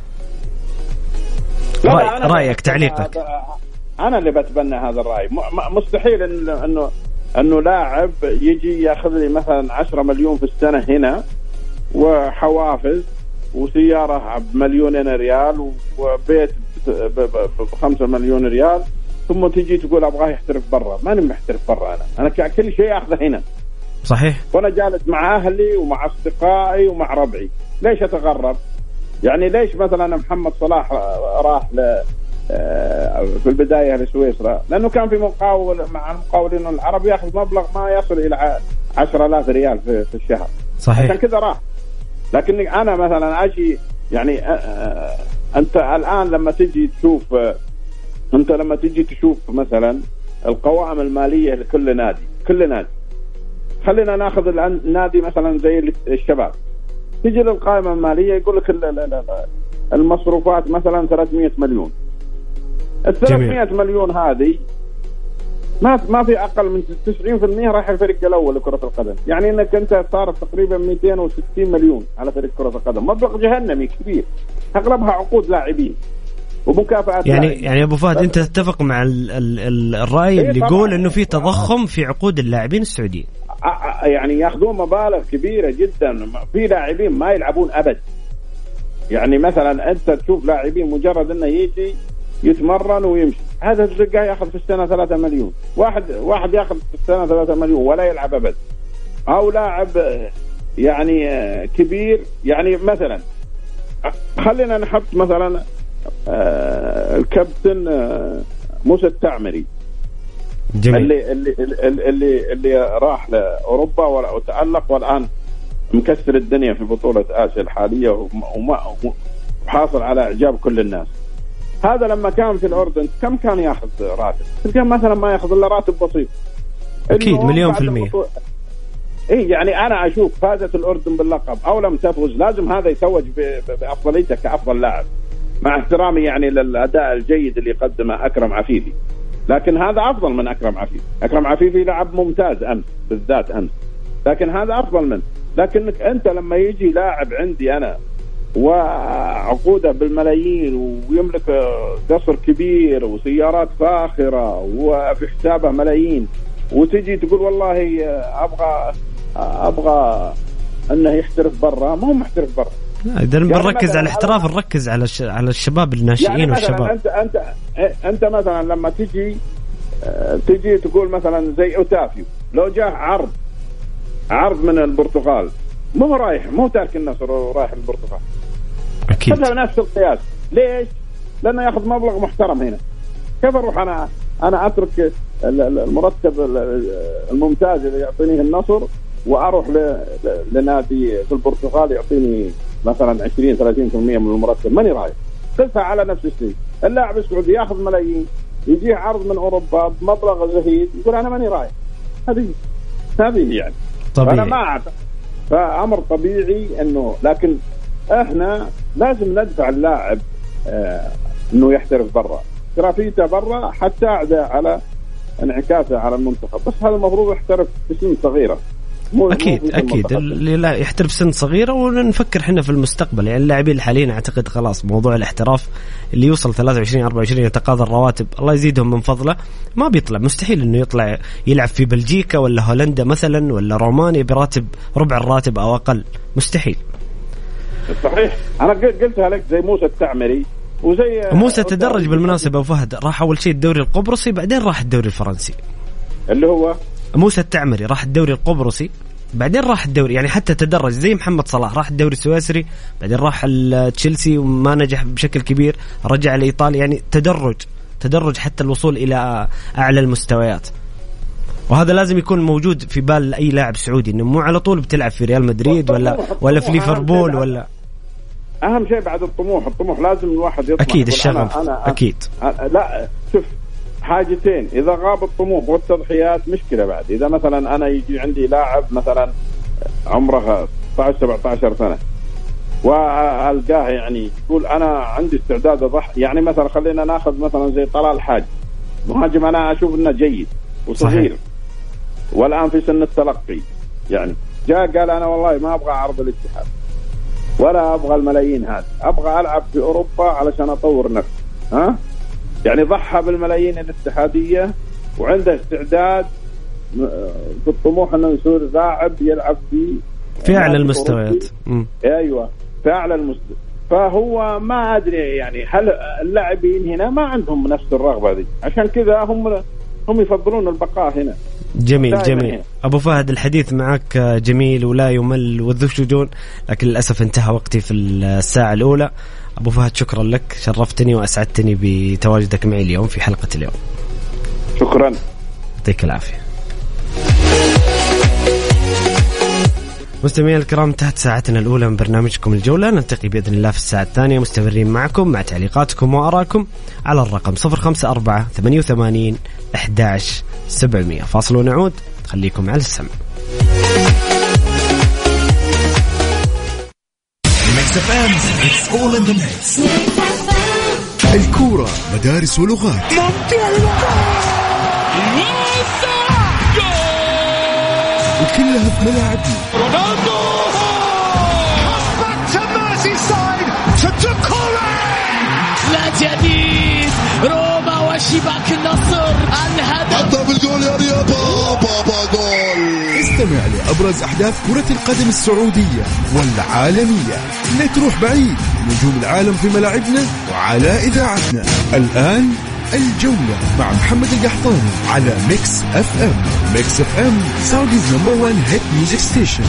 رأيك، تعليقك؟ أنا اللي بتبنى هذا الرأي. مستحيل إنه لاعب يجي يأخذ لي مثلا 10 مليون في السنة هنا وحوافز وسيارة ب2 ريال وبيت ب5 مليون ريال، ثم تجي تقول أبغاه يحترف برا. ما نبي نحترف برا. أنا كل شيء أخذه هنا. صحيح. وأنا جالس مع أهلي ومع أصدقائي ومع ربعي، ليش أتغرب؟ يعني ليش مثلا محمد صلاح راح في البداية لسويسرا؟ لأنه كان في مقاول مع المقاولين العرب يأخذ مبلغ ما يصل إلى 10,000 ريال في الشهر. صحيح. عشان كذا راح. لكن أنا مثلا أجي يعني أنت الآن لما تجي تشوف مثلا القوائم المالية لكل نادي، خلينا ناخذ النادي مثلا زي الشباب، تيجي للقائمة المالية يقول لك المصروفات مثلا 300 مليون. 300 مليون هذه ما في أقل من 90% رايح الفريق الأول لكرة القدم. يعني إنك أنت صارت تقريبا 260 مليون على فريق كرة القدم، مبلغ جهنمي كبير، أغلبها عقود لاعبين ومكافآت. يعني أبو فهد أنت تتفق مع الرأي اللي يقول إنه في تضخم في عقود اللاعبين السعوديين؟ يعني ياخذون مبالغ كبيرة جدا. في لاعبين ما يلعبون أبد. يعني مثلا أنت تشوف لاعبين مجرد إنه يجي يتمرن ويمشي، هذا الرجال ياخذ في السنة 3 مليون. واحد ياخذ في السنة 3 مليون ولا يلعب أبد. أو لاعب يعني كبير، يعني مثلا خلينا نحط مثلا الكابتن موسى التعمري. جميل. اللي راح لأوروبا وتألق والآن مكسر الدنيا في بطولة آسيا الحالية وحاصل على إعجاب كل الناس. هذا لما كان في الأردن كم كان يأخذ راتب؟ كان مثلا ما يأخذ إلا راتب بسيط. أكيد 100%. إيه يعني أنا أشوف فازت الأردن باللقب أو لم تفوز لازم هذا يتوج بأفضليته كأفضل لاعب، مع احترامي يعني للأداء الجيد اللي قدمه أكرم عفيفي، لكن هذا أفضل من أكرم عفيفي. أكرم عفيفي لعب ممتاز أمس بالذات أمس، لكن هذا أفضل منه. لكنك أنت لما يجي لاعب عندي أنا وعقوده بالملايين ويملك قصر كبير وسيارات فاخرة وفي حسابه ملايين، وتجي تقول والله أبغى أنه يحترف برا، ما هو محترف برا. إذا بنركز على الاحتراف نركز على الشباب الناشئين يعني والشباب. أنت مثلا لما تجي تقول مثلا زي أوتافيو، لو جاء عرض من البرتغال مو تارك النصر ورايح البرتغال أكيد هذا نفس القياس. ليش؟ لأنه يأخذ مبلغ محترم هنا. كيف أروح أنا أترك المرتب الممتاز اللي يعطينيه النصر وأروح لنادي في البرتغال يعطيني مثلا 20-30% من المرتب؟ ماني رايح. قسها على نفس الشيء. اللاعب السعودي يأخذ ملايين، يجيه عرض من أوروبا بمبلغ زهيد، يقول أنا ماني رايح. هذه يعني طبيعي. أنا ما أعتقد، فأمر طبيعي إنه، لكن إحنا لازم ندفع اللاعب إنه يحترف برا، احترافيته برا حتى على انعكاسه على المنتخب. بس هذا المفروض يحترف في سن صغيرة. أكيد اللي لا يحترف سن صغيرة، ونفكر حنا في المستقبل. يعني اللاعبين الحاليين أعتقد خلاص موضوع الاحتراف اللي يوصل 23-24 يتقاضى الرواتب الله يزيدهم من فضله، ما بيطلع، مستحيل إنه يطلع يلعب في بلجيكا ولا هولندا مثلا ولا رومانيا براتب ربع الراتب أو أقل، مستحيل. صحيح. أنا قلتها لك زي موسى التعمري وزي موسى تدرج بالمناسبة وفهد، راح أول شيء الدوري القبرصي بعدين راح الدوري الفرنسي. اللي هو موسى التعمري راح الدوري القبرصي بعدين راح الدوري، يعني حتى تدرج زي محمد صلاح، راح الدوري السويسري بعدين راح تشيلسي وما نجح بشكل كبير، رجع لإيطاليا. يعني تدرج حتى الوصول إلى أعلى المستويات. وهذا لازم يكون موجود في بال أي لاعب سعودي، إنه مو على طول بتلعب في ريال مدريد ولا في ليفربول ولا. أهم شيء بعد الطموح لازم الواحد يطمح. أكيد الشغف أكيد. لا شوف حاجتين، إذا غاب الطموح والتضحيات مشكلة. بعد إذا مثلا أنا يجي عندي لاعب مثلا عمره 16-17 سنة وألقاه يعني يقول أنا عندي استعداد أضحي، يعني مثلا خلينا ناخذ مثلا زي طلال حاج، مهاجم أنا أشوف إنه جيد وصغير صحيح. والآن في سن التلقي، يعني جاء قال أنا والله ما أبغى عرض الاتحاد ولا أبغى الملايين هذه، أبغى ألعب في أوروبا علشان أطور نفسي. يعني ضحى بالملايين الاتحادية وعنده استعداد في الطموح أنه يصير لاعب يلعب في أعلى المستويات. أيوة في أعلى المستوى. فهو ما أدري يعني هل اللاعبين هنا ما عندهم نفس الرغبة دي، عشان كذا هم يفضلون البقاء هنا. جميل. أبو فهد الحديث معك جميل ولا يمل وذو شجون، لكن للأسف انتهى وقتي في الساعة الأولى. أبو فهد شكرا لك، شرفتني وأسعدتني بتواجدك معي اليوم في حلقة اليوم. شكرا، يعطيك العافية. مستمعينا الكرام، انتهت ساعتنا الأولى من برنامجكم الجولة. نلتقي بإذن الله في الساعة الثانية مستمرين معكم مع تعليقاتكم وآراءكم على الرقم 0548811700. فاصل ونعود، خليكم على السمع. الكورة مدارس ولغات، وكلها في ملاعبنا. لا جديد، روما وشباك النصر، الهدف بالجول يا رياض، بابا جول. استمع لأبرز أحداث كرة القدم السعودية والعالمية. لا تروح بعيد، نجوم العالم في ملاعبنا وعلى إذاعتنا. الآن الجولة مع محمد القحطاني على ميكس اف ام. ميكس اف ام سعوديز نمبر 1 هيت ميوزك ستيشن.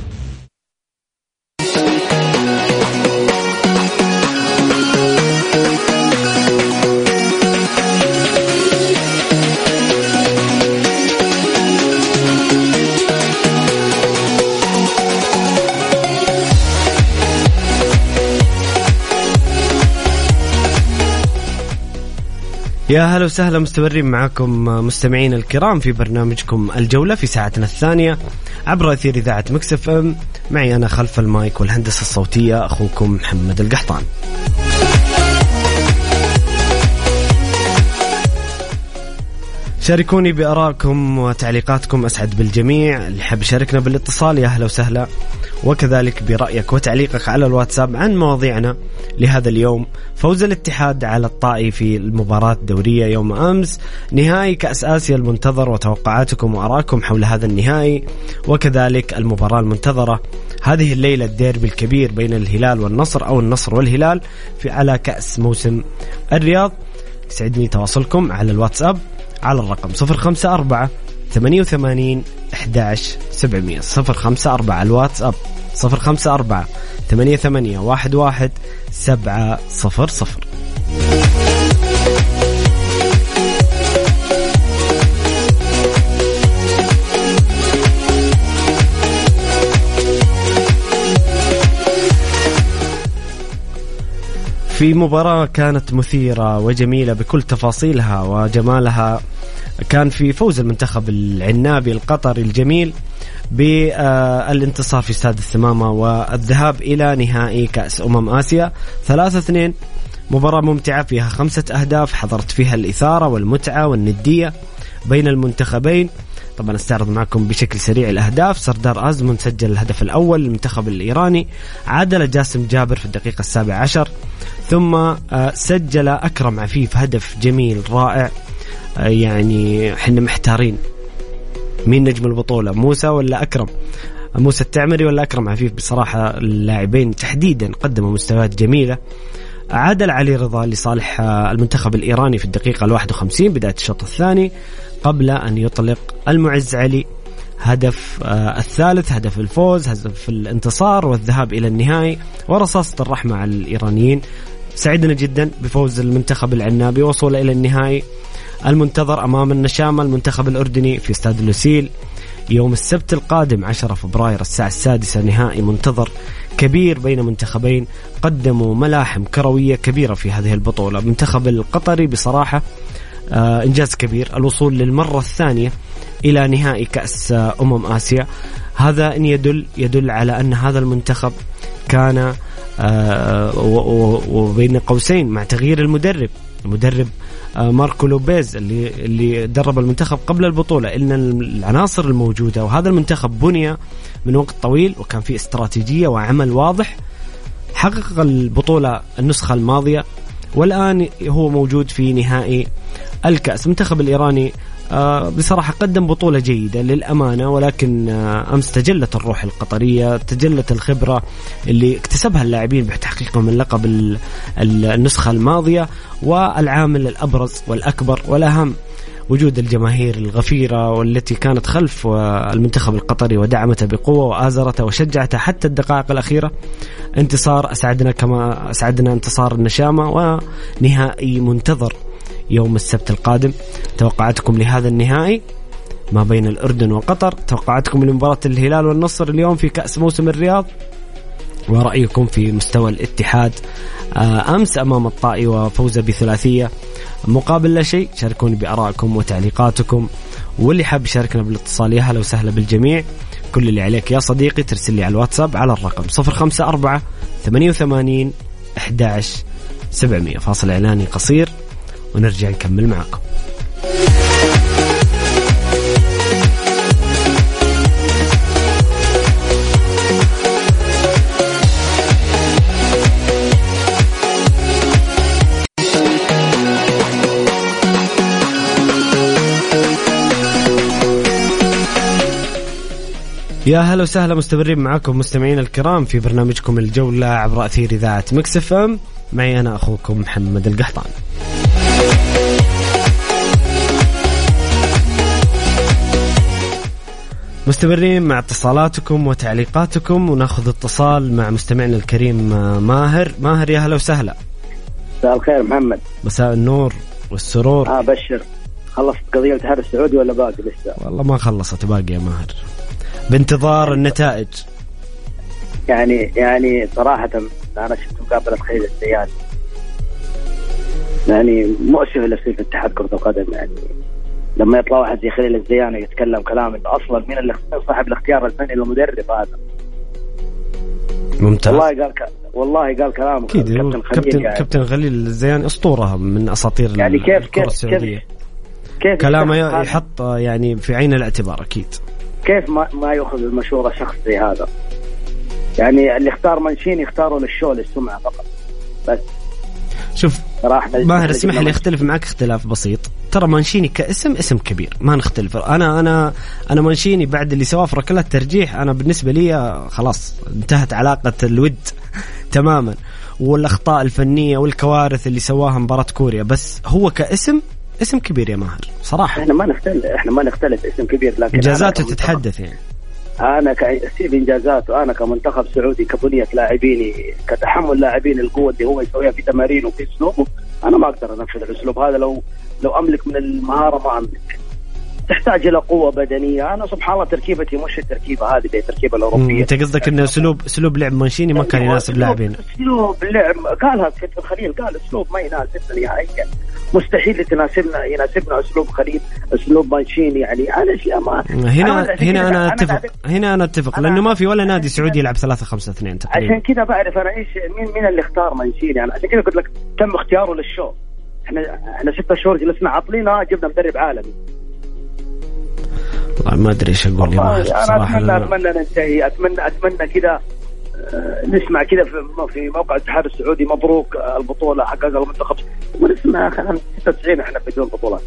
يا هلا وسهلا، مستمرين معكم مستمعين الكرام في برنامجكم الجولة في ساعتنا الثانية عبر أثير إذاعة ميكس اف ام. معي أنا خلف المايك والهندسة الصوتية أخوكم محمد القحطان. شاركوني بآرائكم وتعليقاتكم، أسعد بالجميع. اللي حاب يشاركنا بالاتصال يا أهلا وسهلا، وكذلك برأيك وتعليقك على الواتساب عن مواضيعنا لهذا اليوم. فوز الاتحاد على الطائي في المباراة الدورية يوم أمس، نهائي كأس آسيا المنتظر وتوقعاتكم وآرائكم حول هذا النهائي، وكذلك المباراة المنتظرة هذه الليلة الديربي الكبير بين الهلال والنصر أو النصر والهلال على كأس موسم الرياض. يسعدني تواصلكم على الواتساب على الرقم 054 88 11 700 054 الواتساب 054 88 11 700. في مباراة كانت مثيرة وجميلة بكل تفاصيلها وجمالها، كان في فوز المنتخب العنابي القطري الجميل بالانتصار في استاد الثمامة والذهاب إلى نهائي كأس آسيا 3-2. مباراة ممتعة فيها 5 أهداف، حضرت فيها الإثارة والمتعة والندية بين المنتخبين. طبعا استعرض معكم بشكل سريع الأهداف. سردار أزمون سجل الهدف الأول للمنتخب الإيراني، عادل جاسم جابر في الدقيقة 17، ثم سجل أكرم عفيف هدف جميل رائع. يعني احنا محتارين مين نجم البطولة، موسى ولا أكرم، موسى التعمري ولا أكرم عفيف. بصراحة اللاعبين تحديدا قدموا مستويات جميلة. عادل علي رضا لصالح المنتخب الإيراني في الدقيقة 51 بداية الشوط الثاني، قبل أن يطلق المعز علي هدف الثالث، هدف الفوز، هدف الانتصار والذهاب إلى النهائي ورصاصة الرحمة على الإيرانيين. سعدنا جدا بفوز المنتخب العنابي وصوله إلى النهائي المنتظر أمام النشامة المنتخب الأردني في استاد لوسيل يوم السبت القادم 10 فبراير الساعة 6. نهائي منتظر كبير بين منتخبين قدموا ملاحم كروية كبيرة في هذه البطولة. المنتخب القطري بصراحة إنجاز كبير، الوصول للمرة الثانية إلى نهائي كأس آسيا. هذا إن يدل على أن هذا المنتخب كان وبين قوسين مع تغيير المدرب ماركو لوبيز اللي درب المنتخب قبل البطولة، إن العناصر الموجودة وهذا المنتخب بني من وقت طويل وكان فيه استراتيجية وعمل واضح، حقق البطولة النسخة الماضية والآن هو موجود في نهائي الكأس. المنتخب الإيراني بصراحة قدم بطولة جيدة للأمانة، ولكن أمس تجلت الروح القطرية، تجلت الخبرة اللي اكتسبها اللاعبين بتحقيقهم اللقب النسخة الماضية، والعامل الأبرز والأكبر والأهم وجود الجماهير الغفيرة والتي كانت خلف المنتخب القطري ودعمته بقوة وآزرته وشجعته حتى الدقائق الأخيرة. انتصار أسعدنا كما أسعدنا انتصار النشامة، ونهائي منتظر يوم السبت القادم. توقعاتكم لهذا النهائي ما بين الأردن وقطر، توقعاتكم لمباراة الهلال والنصر اليوم في كأس موسم الرياض، ورأيكم في مستوى الاتحاد أمس أمام الطائي وفوزه بثلاثية مقابل لا شيء. شاركوني بآرائكم وتعليقاتكم، واللي حاب يشاركنا بالاتصال يا هلا وسهلا بالجميع. كل اللي عليك يا صديقي ترسل لي على الواتساب على الرقم 054 88 11 700. فاصل إعلاني قصير ونرجع نكمل معكم. يا هلا وسهلا، مستمرين معكم مستمعين الكرام في برنامجكم الجولة عبر أثير إذاعة ميكس اف ام. معي أنا أخوكم محمد القحطان. مستمرين مع اتصالاتكم وتعليقاتكم، وناخذ اتصال مع مستمعنا الكريم ماهر. يا هلا وسهلا. مساء الخير محمد. مساء النور والسرور. بشر، خلصت قضية الاتحاد السعودي ولا باقي لسه؟ والله ما خلصت، باقي يا ماهر، بانتظار النتائج. يعني صراحة أنا شفت مقابلة خليل الزياني، يعني مؤسف اللي يصير في اتحاد كرة القدم. يعني لما يطلع واحد زي خليل الزياني يتكلم كلام إنه أصلا مين اللي صاحب الاختيار الفني للمدرب هذا؟ ممتاز. والله قال كلام كابتن خليل الزياني أسطورة من أساطير يعني الكرة السعودية. كلامه يحط يعني في عين الاعتبار أكيد. كيف ما يأخذ المشورة شخص زي هذا؟ يعني اللي اختار مانشيني اختاره للشو للسمعة فقط بس. شوف ماهر اسمح لي اختلف معك اختلاف بسيط. ترى مانشيني كاسم اسم كبير ما نختلف. انا مانشيني بعد اللي سواه في ركلات ترجيح انا بالنسبه لي خلاص انتهت علاقه الود تماما، والاخطاء الفنيه والكوارث اللي سواها مباراه كوريا، بس هو كاسم اسم كبير يا ماهر صراحه. احنا ما نختلف اسم كبير، لكن انجازاته تتحدث يعني. انا كسيب انجازاته، انا كمنتخب سعودي كبنيه لاعبيني كتحمل لاعبين القوه اللي هو يسويها في تمارين وفي اسلوبه، انا ما اقدر انفذ الاسلوب هذا. لو املك من المهاره ما املك. تحتاج الى قوه بدنيه. انا سبحان الله تركيبتي مش التركيبه هذه زي التركيبه الاوروبيه. انت قصدك ان اسلوب لعب مانشيني ما كان يناسب لاعبين؟ اسلوب لعب قالها في الخليل، قال اسلوب ما يناسبنا نهائيا، مستحيل يناسبنا اسلوب خليل، اسلوب مانشيني. يعني انا اشياء ما هنا انا اتفق لانه ما في ولا نادي سعودي يلعب 3-5-2 تقريبا. عشان كذا بعرف انا ايش مين اللي اختار مانشيني. انا عشان كذا قلت لك تم اختياره للشو. احنا 6 شهور جلسنا عاطلين جبنا مدرب عالمي. والله ما ادري ايش اقول يا ماهر صراحه. انا اتمنى ننتهي، اتمنى كذا نسمع كذا في موقع الاتحاد السعودي مبروك البطوله حقق المنتخب، ونسمع 96 احنا بدون بطولات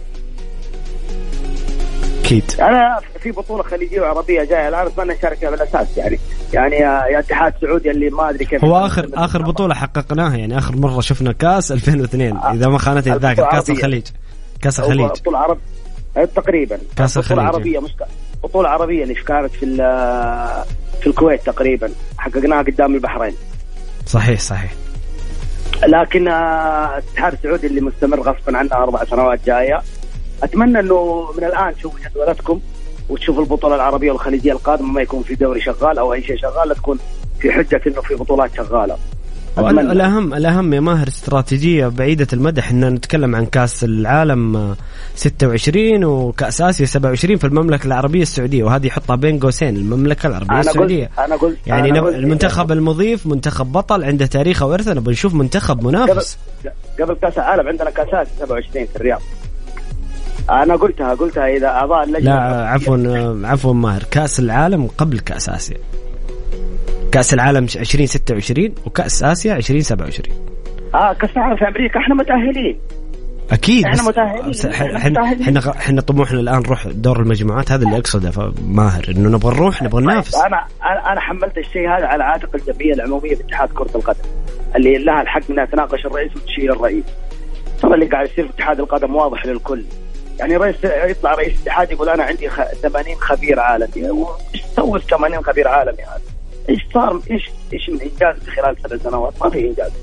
اكيد. انا في بطوله خليجيه وعربيه جايه الان اتمنى نشارك فيها بالاساس. يعني يا اتحاد سعودي اللي ما ادري كيف هو اخر بطوله حققناها، يعني اخر مره شفنا كاس 2002 اذا ما خانتني الذاكره، كاس الخليج بطوله عرب تقريبا، كاس الخليج عربيه بطوله عربيه اللي كانت في الكويت تقريبا حققناها قدام البحرين. صحيح. لكن الاتحاد السعودي اللي مستمر غصبا عنه 4 سنوات جايه، اتمنى انه من الان تشوفوا جدولتكم وتشوفوا البطوله العربيه والخليجيه القادمه ما يكون في دوري شغال او اي شيء شغال، لا تكون في حجه انه في بطولات شغاله. الأهم يا ماهر استراتيجية بعيدة المدح إن نتكلم عن كأس العالم 26 وكأس آسيا 27 في المملكة العربية السعودية، وهذه يحطها بين قوسين المملكة العربية السعودية. يعني المنتخب المضيف منتخب بطل عنده تاريخ وإرث، بنشوف منتخب منافس. قبل كأس العالم عندنا كأس آسيا 27 في الرياض. أنا قلتها إذا أعضاء اللجنة. لا عفوا ماهر، كأس العالم قبل كأس آسيا، كأس العالم 2026 وكأس آسيا 2027. كأس العالم في أمريكا احنا متأهلين. أكيد احنا متأهلين. احنا طموحنا الآن نروح دور المجموعات، هذا اللي أقصده ماهر، إنه نبغى نروح نبغى ننافس. أنا حملت الشيء هذا على عاتق الجمعية العمومية في اتحاد كرة القدم اللي لها الحق إنها تناقش الرئيس وتشيل الرئيس. طبعا اللي قاعد يصير في اتحاد القدم واضح للكل. يعني يطلع رئيس الاتحاد يقول أنا عندي 80 خبير عالمي. وإيش سوى 80 خبير عالمي هذا؟ ايش صار؟ ايش من انجاز خلال 3 سنوات؟ ما في انجاز.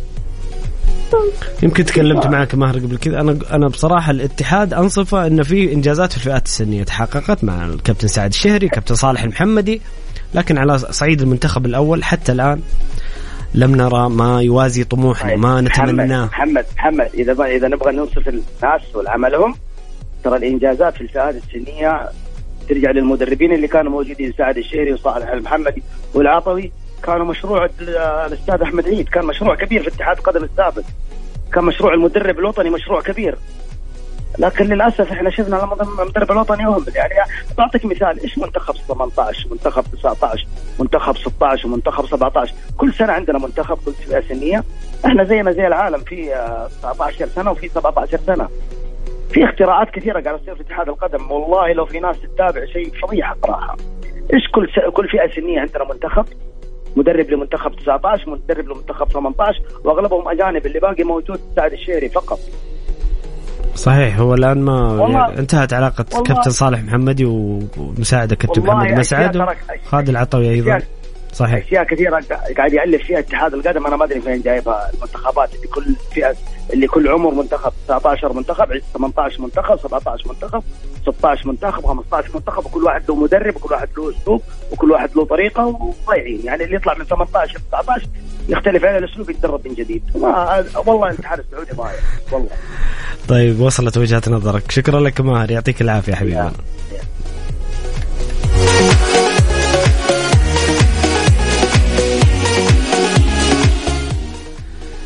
يمكن تكلمت معك ماهر قبل كذا، انا بصراحه الاتحاد انصفه ان في انجازات في الفئات السنيه تحققت مع الكابتن سعد الشهري، كابتن صالح المحمدي، لكن على صعيد المنتخب الاول حتى الان لم نرى ما يوازي طموحنا، ما نتمناه. محمد اذا نبغى نوصف الناس والعملهم، ترى الانجازات في الفئات السنيه ترجع للمدربين اللي كانوا موجودين، سعد الشهري وصالح المحمدي والعطوي، كانوا مشروع الأستاذ أحمد عيد، كان مشروع كبير في اتحاد القدم السابق، كان مشروع المدرب الوطني مشروع كبير. لكن للأسف احنا شفنا المدرب الوطني يهمل. يعني بعطيك مثال، ايش منتخب 18 منتخب 19 منتخب 16 ومنتخب 17، كل سنة عندنا منتخب كل فئة سنية. احنا زينا زي العالم في 19 سنة وفي 17 سنة. في اختراعات كثيرة قاعدة تصير في اتحاد القدم، والله لو في ناس تتابع شيء فضيحة صراحة. ايش كل فئة سنية عندنا منتخب، مدرب لمنتخب 19 مدرب لمنتخب 18 واغلبهم اجانب، اللي باقي موجود سعد الشهري فقط. صحيح. هو الان ما انتهت علاقة كابتن صالح محمدي ومساعدة كابتن محمد مسعد وخالد العطوي ايضا. صحيح. اشياء كثيرة قاعد يألف فيها اتحاد القدم، انا ما ادري فين جايبها. المنتخبات اللي كل فئة اللي كل عمر منتخب، 19 منتخب 18 منتخب 17 منتخب 16 منتخب 15 منتخب، وكل واحد له مدرب وكل واحد له اسلوب وكل واحد له طريقة وضايعين. يعني اللي يطلع من 18 19 يختلف على الاسلوب، يتدرب من جديد. والله الاتحاد السعودي ضايع والله. طيب وصلت وجهة نظرك، شكرا لك ماهر، يعطيك العافية يا حبيبي.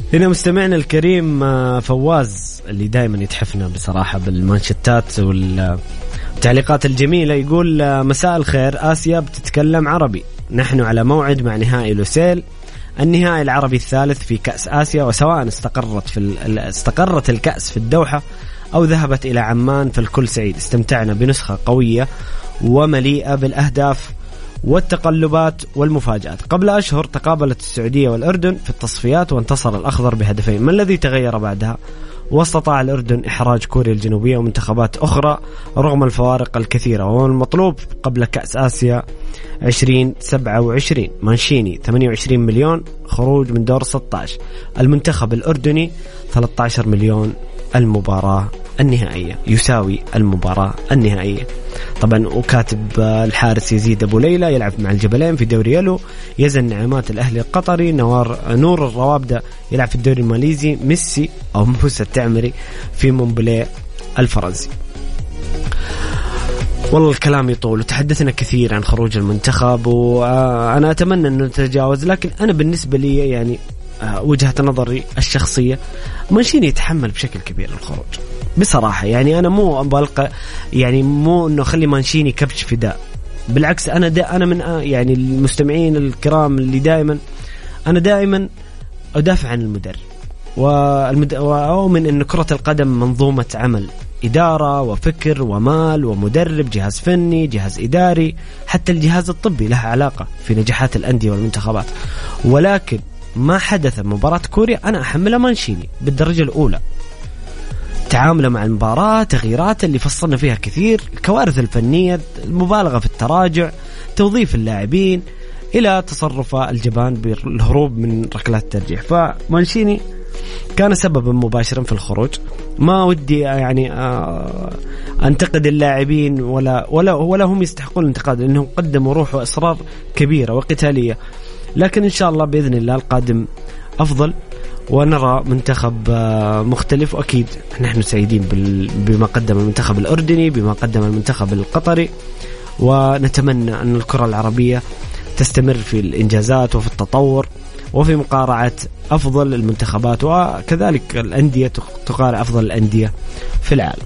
هنا مستمعنا الكريم فواز اللي دائما يتحفنا بصراحة بالمانشتات والتعليقات الجميلة، يقول مساء الخير، آسيا بتتكلم عربي، نحن على موعد مع نهائي لوسيل النهائي العربي الثالث في كأس آسيا، وسواء استقرت الكأس في الدوحة أو ذهبت إلى عمان فالكل سعيد. استمتعنا بنسخة قوية ومليئة بالأهداف والتقلبات والمفاجآت. قبل أشهر تقابلت السعودية والأردن في التصفيات وانتصر الأخضر بهدفين. ما الذي تغير بعدها؟ واستطاع الأردن إحراج كوريا الجنوبية ومنتخبات أخرى رغم الفوارق الكثيرة، وهو المطلوب قبل كأس آسيا 2027. مانشيني 28 مليون، خروج من دور 16. المنتخب الأردني 13 مليون. المباراة النهائية يساوي المباراة النهائية. طبعا وكاتب الحارس يزيد أبو ليلى يلعب مع الجبلين في دوري يلو. يزن نعمات الأهلي القطري. نور الروابدة يلعب في الدوري الماليزي. ميسي أو موسى التعمري في مونبليه الفرنسي. والله الكلام يطول وتحدثنا كثير عن خروج المنتخب، وأنا أتمنى أنه نتجاوز، لكن أنا بالنسبة لي يعني وجهة نظري الشخصية مانشيني يتحمل بشكل كبير الخروج بصراحة. يعني أنا مو أبالغ، يعني مو إنه خلي مانشيني كبش فداء، بالعكس أنا من يعني المستمعين الكرام اللي دائما أدافع عن المدرب وأؤمن إن كرة القدم منظومة عمل، إدارة وفكر ومال ومدرب، جهاز فني، جهاز إداري، حتى الجهاز الطبي له علاقة في نجاحات الأندية والمنتخبات. ولكن ما حدث مباراة كوريا أنا أحملها مانشيني بالدرجة الأولى. تعامله مع المباراة، تغييرات اللي فصلنا فيها كثير، الكوارث الفنية، المبالغة في التراجع، توظيف اللاعبين، إلى تصرف الجبان بالهروب من ركلات الترجيح. فمانشيني كان سببا مباشرا في الخروج. ما ودي يعني أنتقد اللاعبين ولا هم يستحقون الانتقاد، لأنهم قدموا روح وإصرار كبيرة وقتالية، لكن إن شاء الله بإذن الله القادم أفضل ونرى منتخب مختلف. وأكيد نحن سعيدين بما قدم المنتخب الأردني، بما قدم المنتخب القطري، ونتمنى أن الكرة العربية تستمر في الإنجازات وفي التطور وفي مقارعة أفضل المنتخبات، وكذلك الأندية تقارع أفضل الأندية في العالم.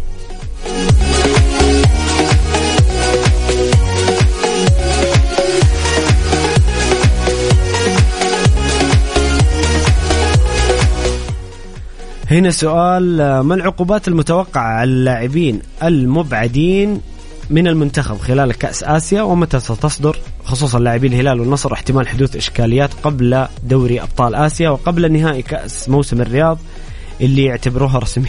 هنا سؤال: ما العقوبات المتوقعة على اللاعبين المبعدين من المنتخب خلال كأس آسيا، ومتى ستصدر، خصوصا لاعبين الهلال والنصر، واحتمال حدوث إشكاليات قبل دوري أبطال آسيا وقبل نهائي كأس موسم الرياض اللي يعتبروها رسمية؟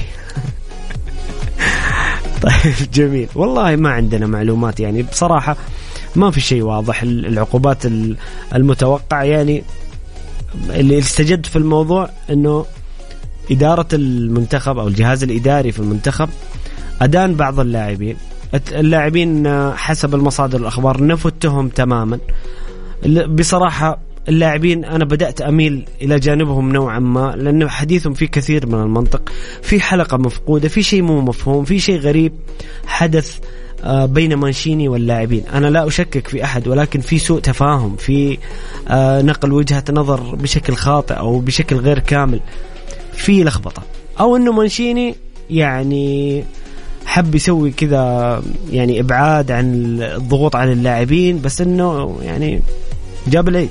طيب جميل. والله ما عندنا معلومات، يعني بصراحة ما في شيء واضح. العقوبات المتوقع يعني اللي استجد في الموضوع أنه إدارة المنتخب أو الجهاز الإداري في المنتخب أدان بعض اللاعبين حسب المصادر الأخبار نفتهم تماما. بصراحة اللاعبين أنا بدأت أميل إلى جانبهم نوعا ما، لأنه حديثهم فيه كثير من المنطق، في حلقة مفقودة، في شيء مو مفهوم، في شيء غريب حدث بين مانشيني واللاعبين. أنا لا أشكك في أحد، ولكن في سوء تفاهم، في نقل وجهة نظر بشكل خاطئ أو بشكل غير كامل، في لخبطة، أو أنه مانشيني يعني حب يسوي كذا يعني إبعاد عن الضغوط عن اللاعبين، بس أنه يعني جاب العيد.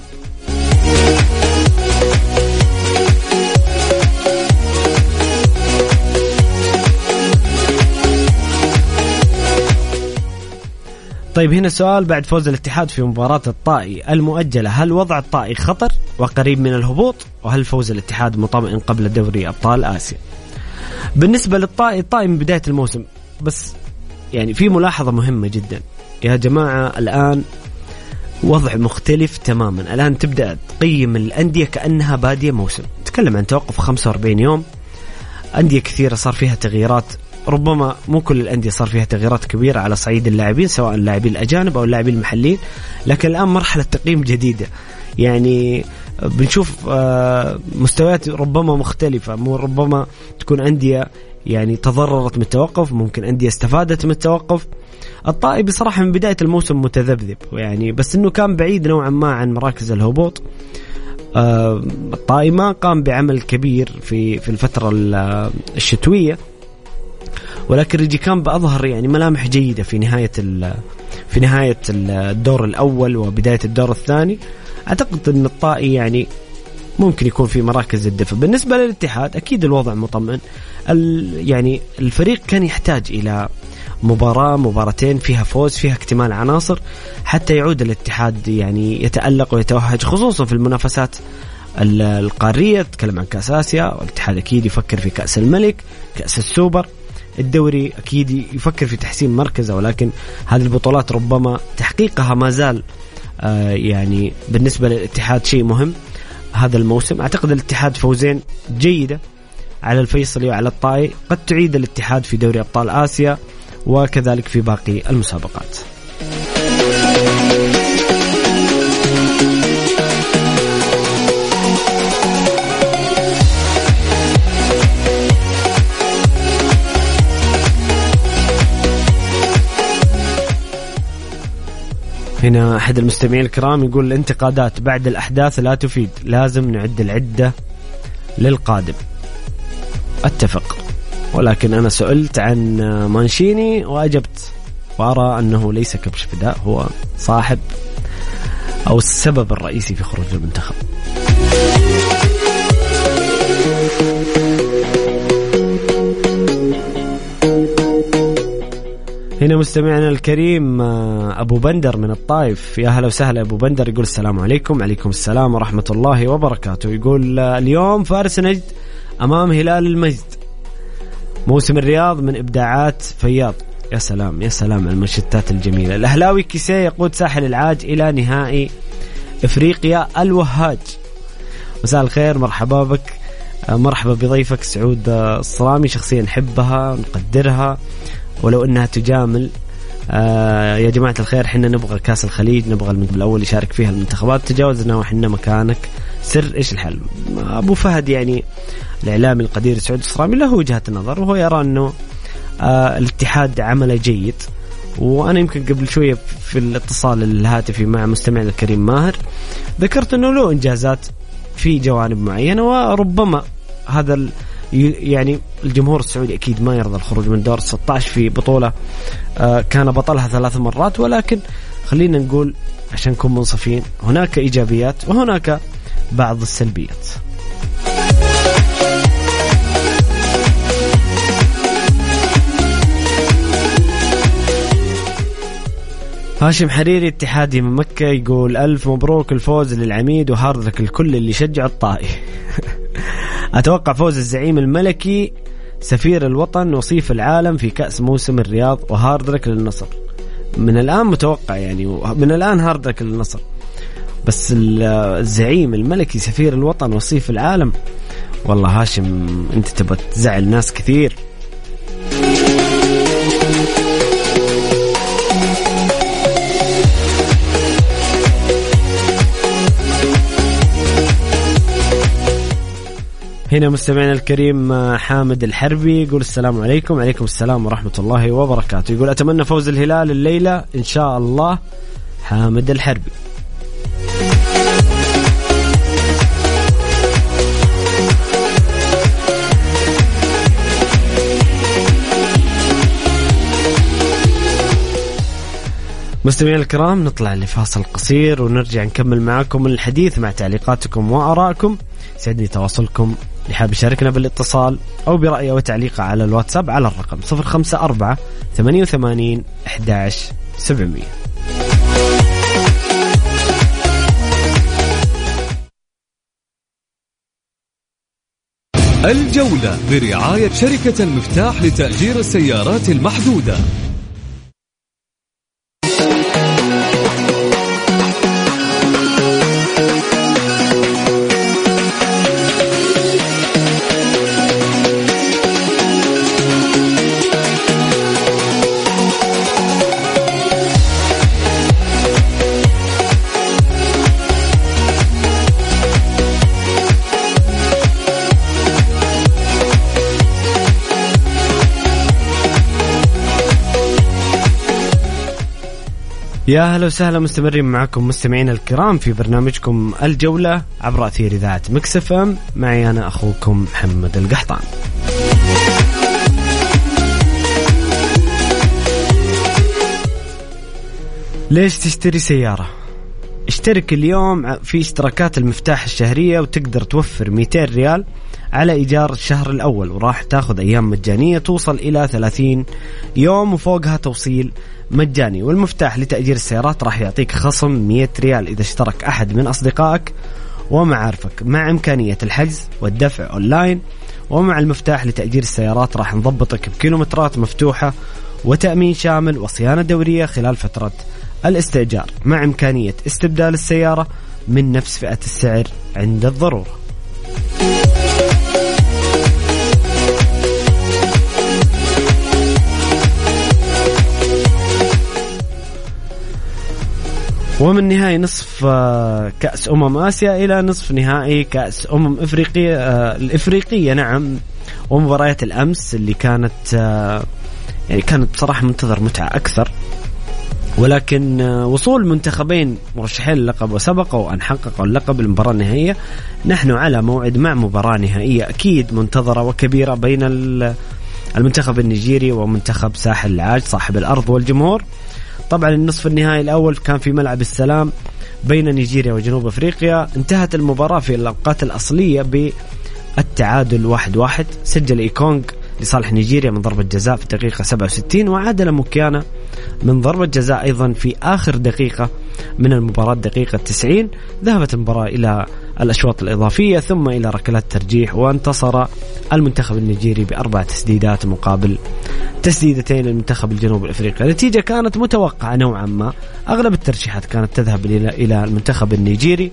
طيب هنا سؤال: بعد فوز الاتحاد في مباراة الطائي المؤجلة، هل وضع الطائي خطر وقريب من الهبوط؟ وهل فوز الاتحاد مطمئن قبل دوري أبطال آسيا؟ بالنسبة للطائي من بداية الموسم، بس يعني في ملاحظة مهمة جدا يا جماعة، الآن وضع مختلف تماما. الآن تبدأ تقيم الأندية كأنها بادية موسم. تكلم عن توقف 45 يوم، أندية كثيرة صار فيها تغييرات، ربما مو كل الأندية صار فيها تغييرات كبيرة على صعيد اللاعبين، سواء اللاعبين الأجانب أو اللاعبين المحليين، لكن الآن مرحلة تقييم جديدة. يعني بنشوف مستويات ربما مختلفة، ربما تكون أندية يعني تضررت من التوقف، ممكن أندية استفادت من التوقف. الطائي بصراحة من بداية الموسم متذبذب يعني، بس إنه كان بعيد نوعا ما عن مراكز الهبوط. الطائي ما قام بعمل كبير في الفترة الشتوية، ولكن ريجي كامب أظهر يعني ملامح جيدة في نهاية الدور الأول وبداية الدور الثاني. أعتقد أن الطائي يعني ممكن يكون في مراكز الدفع. بالنسبة للاتحاد أكيد الوضع مطمئن، يعني الفريق كان يحتاج إلى مباراتين فيها فوز، فيها اكتمال عناصر حتى يعود الاتحاد يعني يتألق ويتوهج، خصوصا في المنافسات القارية. تكلم عن كأس آسيا، والاتحاد أكيد يفكر في كأس الملك، كأس السوبر، الدوري أكيد يفكر في تحسين مركزه، ولكن هذه البطولات ربما تحقيقها ما زال يعني بالنسبة للاتحاد شيء مهم هذا الموسم. أعتقد الاتحاد فوزين جيدة على الفيصلي وعلى الطائي قد تعيد الاتحاد في دوري أبطال آسيا وكذلك في باقي المسابقات. هنا أحد المستمعين الكرام يقول الانتقادات بعد الأحداث لا تفيد، لازم نعد العدة للقادم. أتفق، ولكن أنا سئلت عن مانشيني وأجبت، وأرى أنه ليس كبش فداء، هو صاحب أو السبب الرئيسي في خروج المنتخب. هنا مستمعنا الكريم أبو بندر من الطائف، يا هلا وسهلا أبو بندر. يقول السلام عليكم. عليكم السلام ورحمة الله وبركاته. يقول اليوم فارس نجد أمام هلال المجد، موسم الرياض من إبداعات فياض. يا سلام يا سلام على المنشطات الجميلة. الأهلاوي كيسيه يقود ساحل العاج إلى نهائي إفريقيا الوهاج. مساء الخير، مرحبا بك، مرحبا بضيفك سعود الصرامي، شخصيا نحبها ونقدرها ولو أنها تجامل. يا جماعة الخير، حنا نبغى كاس الخليج، نبغى المنتخب الأول يشارك فيها المنتخبات، تجاوزنا وحنا مكانك، سر إيش الحل؟ أبو فهد يعني الإعلامي القدير سعود الصرامي له وجهة نظر، وهو يرى أنه الاتحاد عمله جيد. وأنا يمكن قبل شوية في الاتصال الهاتفي مع مستمعنا الكريم ماهر ذكرت أنه له إنجازات في جوانب معينة، وربما هذا يعني الجمهور السعودي أكيد ما يرضى الخروج من دور 16 في بطولة كان بطلها 3 مرات. ولكن خلينا نقول عشان نكون منصفين، هناك إيجابيات وهناك بعض السلبيات. هاشم حريري اتحادي من مكة يقول ألف مبروك الفوز للعميد وهارد لك الكل اللي يشجع الطائي. أتوقع فوز الزعيم الملكي سفير الوطن وصيف العالم في كأس موسم الرياض، وهارد لك للنصر. من الآن متوقع يعني، من الآن هارد لك للنصر، بس الزعيم الملكي سفير الوطن وصيف العالم، والله هاشم أنت تبغى تزعل ناس كثير. هنا مستمعنا الكريم حامد الحربي يقول السلام عليكم. عليكم السلام ورحمة الله وبركاته. يقول أتمنى فوز الهلال الليلة إن شاء الله. حامد الحربي. مستمعينا الكرام نطلع لفاصل قصير ونرجع نكمل معكم الحديث مع تعليقاتكم وآرائكم. سعدني تواصلكم، اللي حاب يشاركنا بالاتصال أو برأيه وتعليقه على الواتساب على الرقم 054 88 11 700. الجولة برعاية شركة المفتاح لتأجير السيارات المحدودة. يا هلا وسهلا، مستمرين معكم مستمعين الكرام في برنامجكم الجولة عبر أثير إذاعة ميكس اف ام. معي أنا أخوكم محمد القحطان. ليش تشتري سيارة؟ اشترك اليوم في اشتراكات المفتاح الشهرية وتقدر توفر 200 ريال على إيجار الشهر الأول، وراح تاخذ أيام مجانية توصل إلى 30 يوم وفوقها توصيل مجاني. والمفتاح لتأجير السيارات راح يعطيك خصم 100 ريال إذا اشترك أحد من أصدقائك ومعارفك، مع إمكانية الحجز والدفع أونلاين. ومع المفتاح لتأجير السيارات راح نضبطك بكيلومترات مفتوحة وتأمين شامل وصيانة دورية خلال فترة الاستئجار، مع إمكانية استبدال السيارة من نفس فئة السعر عند الضرورة. ومن نهائي نصف كأس آسيا إلى نصف نهائي كأس الإفريقية. نعم، ومباريات الأمس اللي كانت يعني كانت بصراحة منتظر متعة أكثر، ولكن وصول منتخبين مرشحين للقب وسبقوا أن حققوا اللقب المباراة النهائية. نحن على موعد مع مباراة نهائية أكيد منتظرة وكبيرة بين المنتخب النيجيري ومنتخب ساحل العاج صاحب الأرض والجمهور. طبعا النصف النهائي الأول كان في ملعب السلام بين نيجيريا وجنوب أفريقيا. انتهت المباراة في الأوقات الأصلية بالتعادل 1-1. سجل إيكونغ لصالح نيجيريا من ضربة جزاء في الدقيقة 67، وعادل موكيانا من ضربة جزاء أيضا في آخر دقيقة من المباراة دقيقة 90. ذهبت المباراة إلى الأشواط الإضافية ثم إلى ركلات ترجيح، وانتصر المنتخب النيجيري ب4 تسديدات مقابل تسديدتين للمنتخب الجنوب الأفريقي. النتيجة كانت متوقعة نوعا ما، أغلب الترشيحات كانت تذهب إلى المنتخب النيجيري،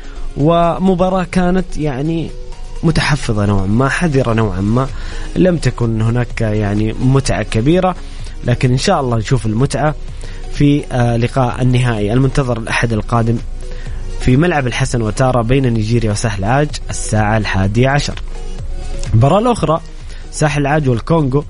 ومباراة كانت يعني متحفظة نوعا ما، حذرة نوعا ما، لم تكن هناك يعني متعة كبيرة. لكن إن شاء الله نشوف المتعة في لقاء النهائي المنتظر الأحد القادم في ملعب الحسن وتارا بين نيجيريا وساحل العاج الساعة 11. المباراة الأخرى ساحل العاج والكونغو.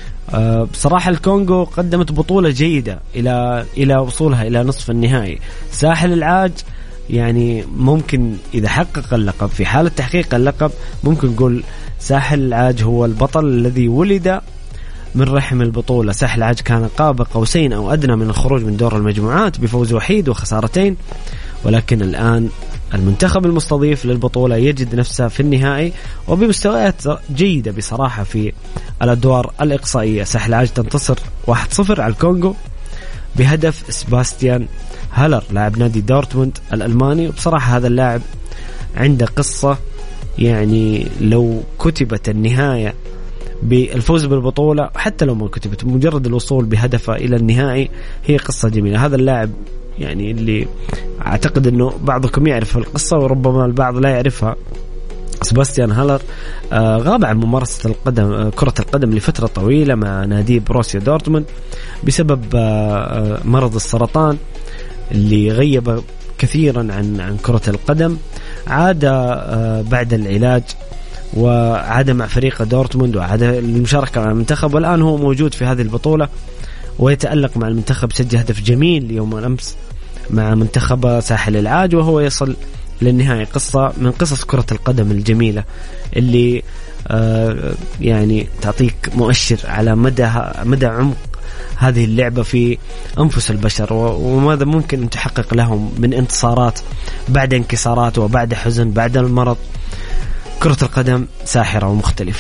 بصراحة الكونغو قدمت بطولة جيدة إلى وصولها إلى نصف النهائي. ساحل العاج يعني ممكن إذا حقق اللقب، في حالة تحقيق اللقب ممكن نقول ساحل العاج هو البطل الذي ولد من رحم البطولة. ساحل العاج كان قاب قوسين أو أدنى من الخروج من دور المجموعات بفوز وحيد وخسارتين، ولكن الآن المنتخب المستضيف للبطولة يجد نفسه في النهائي وبمستويات جيدة بصراحة في الأدوار الإقصائية. ساحل العاج تنتصر 1-0 على الكونغو بهدف سباستيان هالر لاعب نادي دورتموند الألماني. وبصراحة هذا اللاعب عنده قصة، يعني لو كتبت النهاية بالفوز بالبطولة، حتى لو ما كتبت، مجرد الوصول بهدفه إلى النهائي هي قصة جميلة. هذا اللاعب يعني اللي أعتقد أنه بعضكم يعرف القصة وربما البعض لا يعرفها. سباستيان هالر غاب عن ممارسة كرة القدم لفترة طويلة مع نادي بروسيا دورتموند بسبب مرض السرطان اللي غيب كثيرا عن كرة القدم. عاد بعد العلاج وعاد مع فريق دورتموند وعاد للمشاركة مع المنتخب، والآن هو موجود في هذه البطولة ويتألق مع المنتخب. سجل هدف جميل يوم الأمس مع منتخب ساحل العاج وهو يصل للنهاية. قصة من قصص كرة القدم الجميلة اللي يعني تعطيك مؤشر على مدى عمق هذه اللعبة في أنفس البشر، وماذا ممكن أن تحقق لهم من انتصارات بعد انكسارات وبعد حزن بعد المرض. كرة القدم ساحرة ومختلفة.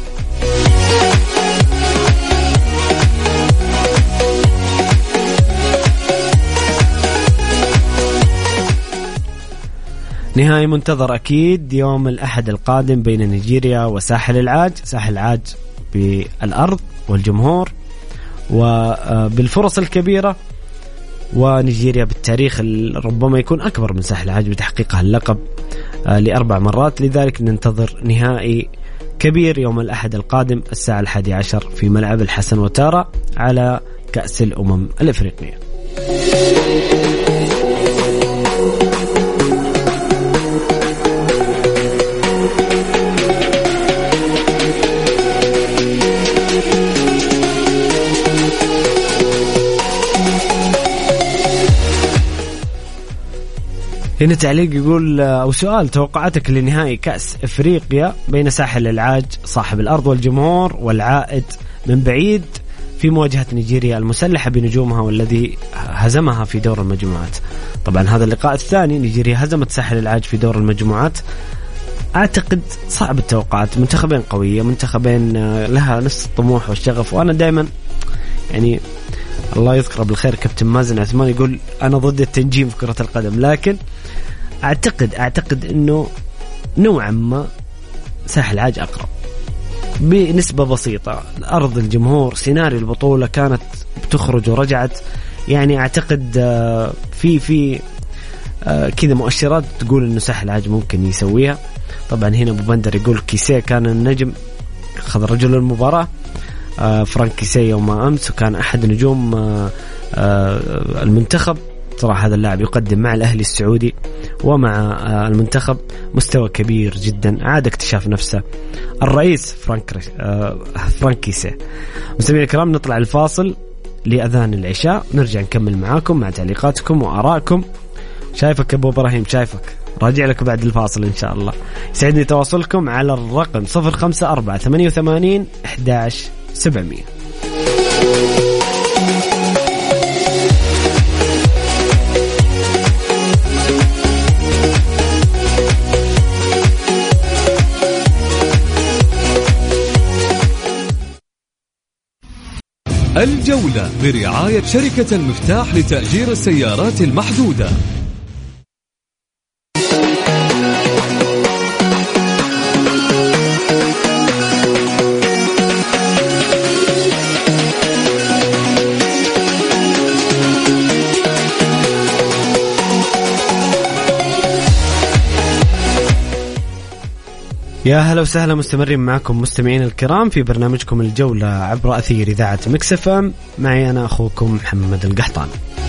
نهائي منتظر أكيد يوم الأحد القادم بين نيجيريا وساحل العاج. ساحل العاج بالأرض والجمهور وبالفرص الكبيرة، ونيجيريا بالتاريخ ربما يكون أكبر من ساحل العاج بتحقيقها اللقب ل4 مرات. لذلك ننتظر نهائي كبير يوم الأحد القادم الساعة 11 في ملعب الحسن وتارا على كأس الأفريقية. هنا تعليق يقول أو سؤال: توقعاتك لنهائي كأس إفريقيا بين ساحل العاج صاحب الأرض والجمهور والعائد من بعيد في مواجهة نيجيريا المسلحة بنجومها والذي هزمها في دور المجموعات. طبعا هذا اللقاء الثاني، نيجيريا هزمت ساحل العاج في دور المجموعات. أعتقد صعب التوقعات، منتخبين قوية، منتخبين لها نفس الطموح والشغف. وأنا دائما يعني الله يذكره بالخير كابتن مازن عثمان يقول أنا ضد التنجيم في كرة القدم، لكن أعتقد أنه نوعا ما ساحل العاج أقرب بنسبة بسيطة. أرض الجمهور، سيناريو البطولة كانت بتخرج ورجعت، يعني أعتقد في كذا مؤشرات تقول إنه ساحل العاج ممكن يسويها. طبعا هنا أبو بندر يقول كيسيه كان النجم، خذ رجل المباراة فرانك كيسيه يوم أمس، وكان أحد نجوم المنتخب. صراحة هذا اللاعب يقدم مع الأهلي السعودي ومع المنتخب مستوى كبير جدا، عاد اكتشاف نفسه الرئيس فرانك كيسيه. مستمعينا الكرام، نطلع الفاصل لأذان العشاء، نرجع نكمل معاكم مع تعليقاتكم وآرائكم. شايفك أبو إبراهيم، شايفك، راجع لك بعد الفاصل إن شاء الله. يسعدني تواصلكم على الرقم 0548811700. الجولة برعاية شركة المفتاح لتأجير السيارات المحدودة. يا هلا وسهلا، مستمرين معكم مستمعين الكرام في برنامجكم الجولة عبر أثير إذاعة ميكس اف ام. معي أنا أخوكم محمد القحطان.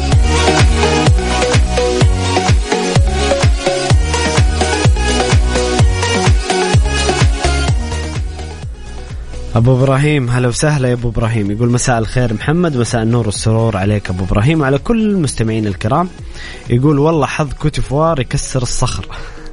أبو إبراهيم هلا وسهلا يا أبو إبراهيم، يقول مساء الخير محمد، مساء النور والسرور عليك أبو إبراهيم وعلى كل المستمعين الكرام. يقول والله حظ كوتيفوار يكسر الصخر.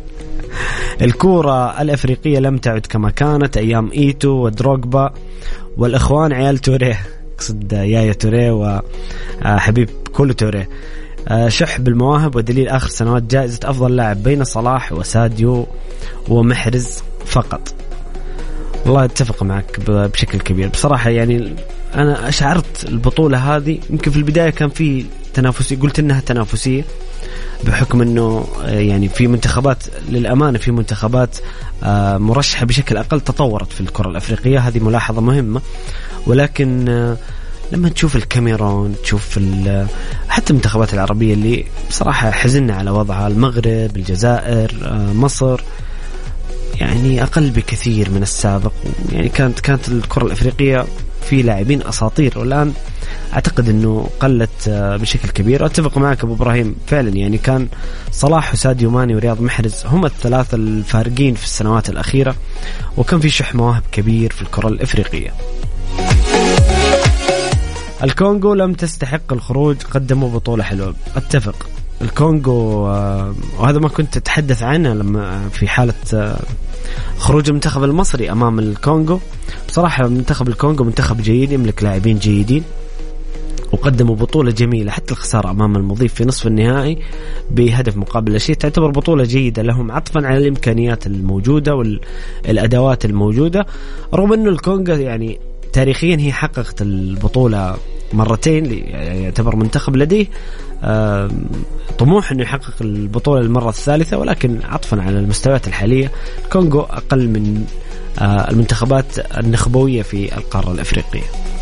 الكورة الأفريقية لم تعد كما كانت أيام إيتو ودروغبا والإخوان عيال توريه، قصد يايا توريه وحبيب كل توريه. شح بالمواهب، ودليل آخر سنوات جائزة أفضل لاعب بين صلاح وساديو ومحرز فقط. والله اتفق معك بشكل كبير بصراحة. يعني أنا أشعرت البطولة هذه يمكن في البداية كان في تنافسي، قلت إنها تنافسية بحكم أنه يعني في منتخبات للأمانة، في منتخبات مرشحة بشكل أقل تطورت في الكرة الأفريقية، هذه ملاحظة مهمة. ولكن لما تشوف الكاميرون، تشوف حتى المنتخبات العربية اللي بصراحة حزننا على وضعها، المغرب، الجزائر، مصر، يعني أقل بكثير من السابق. يعني كانت الكرة الأفريقية في لاعبين أساطير، والآن أعتقد أنه قلت بشكل كبير. أتفق معك أبو إبراهيم فعلا، يعني كان صلاح وساديو ماني ورياض محرز هم الثلاثة الفارقين في السنوات الأخيرة، وكان في شح مواهب كبير في الكرة الإفريقية. الكونغو لم تستحق الخروج، قدموا بطولة حلوة. أتفق، الكونغو وهذا ما كنت أتحدث عنه لما في حالة خروج المنتخب المصري أمام الكونغو. بصراحة منتخب الكونغو منتخب جيد، يملك لاعبين جيدين، وقدموا بطولة جميلة. حتى الخسارة أمام المضيف في نصف النهائي بهدف مقابل لا شيء تعتبر بطولة جيدة لهم، عطفا على الإمكانيات الموجودة والأدوات الموجودة. رغم أنه الكونغو يعني تاريخيا هي حققت البطولة مرتين، يعني يعتبر منتخب لديه طموح أنه يحقق البطولة المرة الثالثة، ولكن عطفا على المستويات الحالية الكونغو أقل من المنتخبات النخبوية في القارة الأفريقية.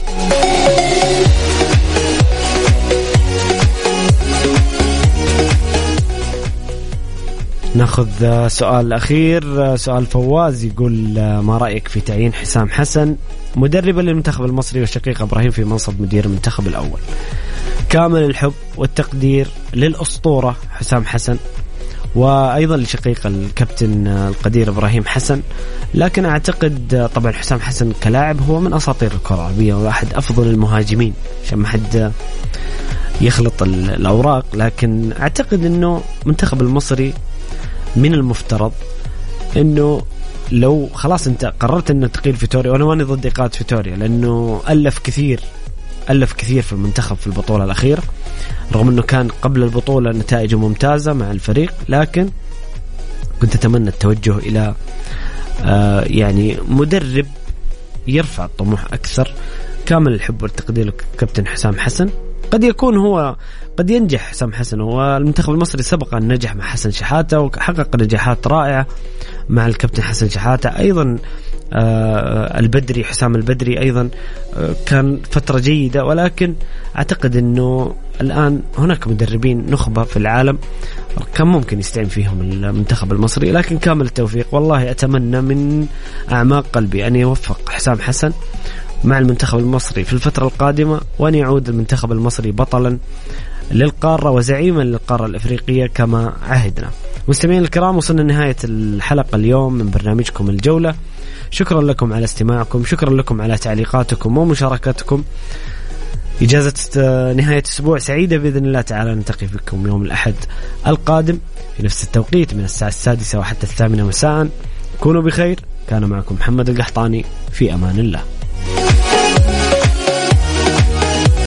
ناخذ سؤال أخير، سؤال فواز يقول ما رأيك في تعيين حسام حسن مدربا للمنتخب المصري وشقيق إبراهيم في منصب مدير المنتخب الأول؟ كامل الحب والتقدير للأسطورة حسام حسن، وأيضا لشقيق الكابتن القدير إبراهيم حسن. لكن أعتقد طبعا حسام حسن كلاعب هو من أساطير الكرة العربية وواحد أفضل المهاجمين، عشان ما حد يخلط الأوراق. لكن أعتقد أنه المنتخب المصري من المفترض أنه لو خلاص أنت قررت أنه تقيل فيتوريا، وأنا ماني ضد إقالة فيتوريا لأنه ألف كثير في المنتخب في البطولة الأخيرة، رغم أنه كان قبل البطولة نتائجه ممتازة مع الفريق، لكن كنت أتمنى التوجه إلى يعني مدرب يرفع الطموح أكثر. كامل الحب والتقدير لكابتن حسام حسن. قد ينجح حسام حسن، والمنتخب المصري سبق أن نجح مع حسن شحاتة وحقق نجاحات رائعة مع الكابتن حسن شحاتة. أيضا البدري، حسام البدري أيضا كان فترة جيدة، ولكن أعتقد أنه الآن هناك مدربين نخبة في العالم كان ممكن يستعين فيهم المنتخب المصري. لكن كامل التوفيق، والله أتمنى من أعماق قلبي أن يوفق حسام حسن مع المنتخب المصري في الفترة القادمة، وأن يعود المنتخب المصري بطلا للقارة وزعيما للقارة الأفريقية كما عهدنا. مستمعين الكرام، وصلنا لنهاية الحلقة اليوم من برنامجكم الجولة. شكرا لكم على استماعكم، شكرا لكم على تعليقاتكم ومشاركاتكم. إجازة نهاية أسبوع سعيدة بإذن الله تعالى. نلتقي بكم يوم الأحد القادم في نفس التوقيت من الساعة 6 وحتى 8 مساء. كونوا بخير. كان معكم محمد القحطاني، في أمان الله.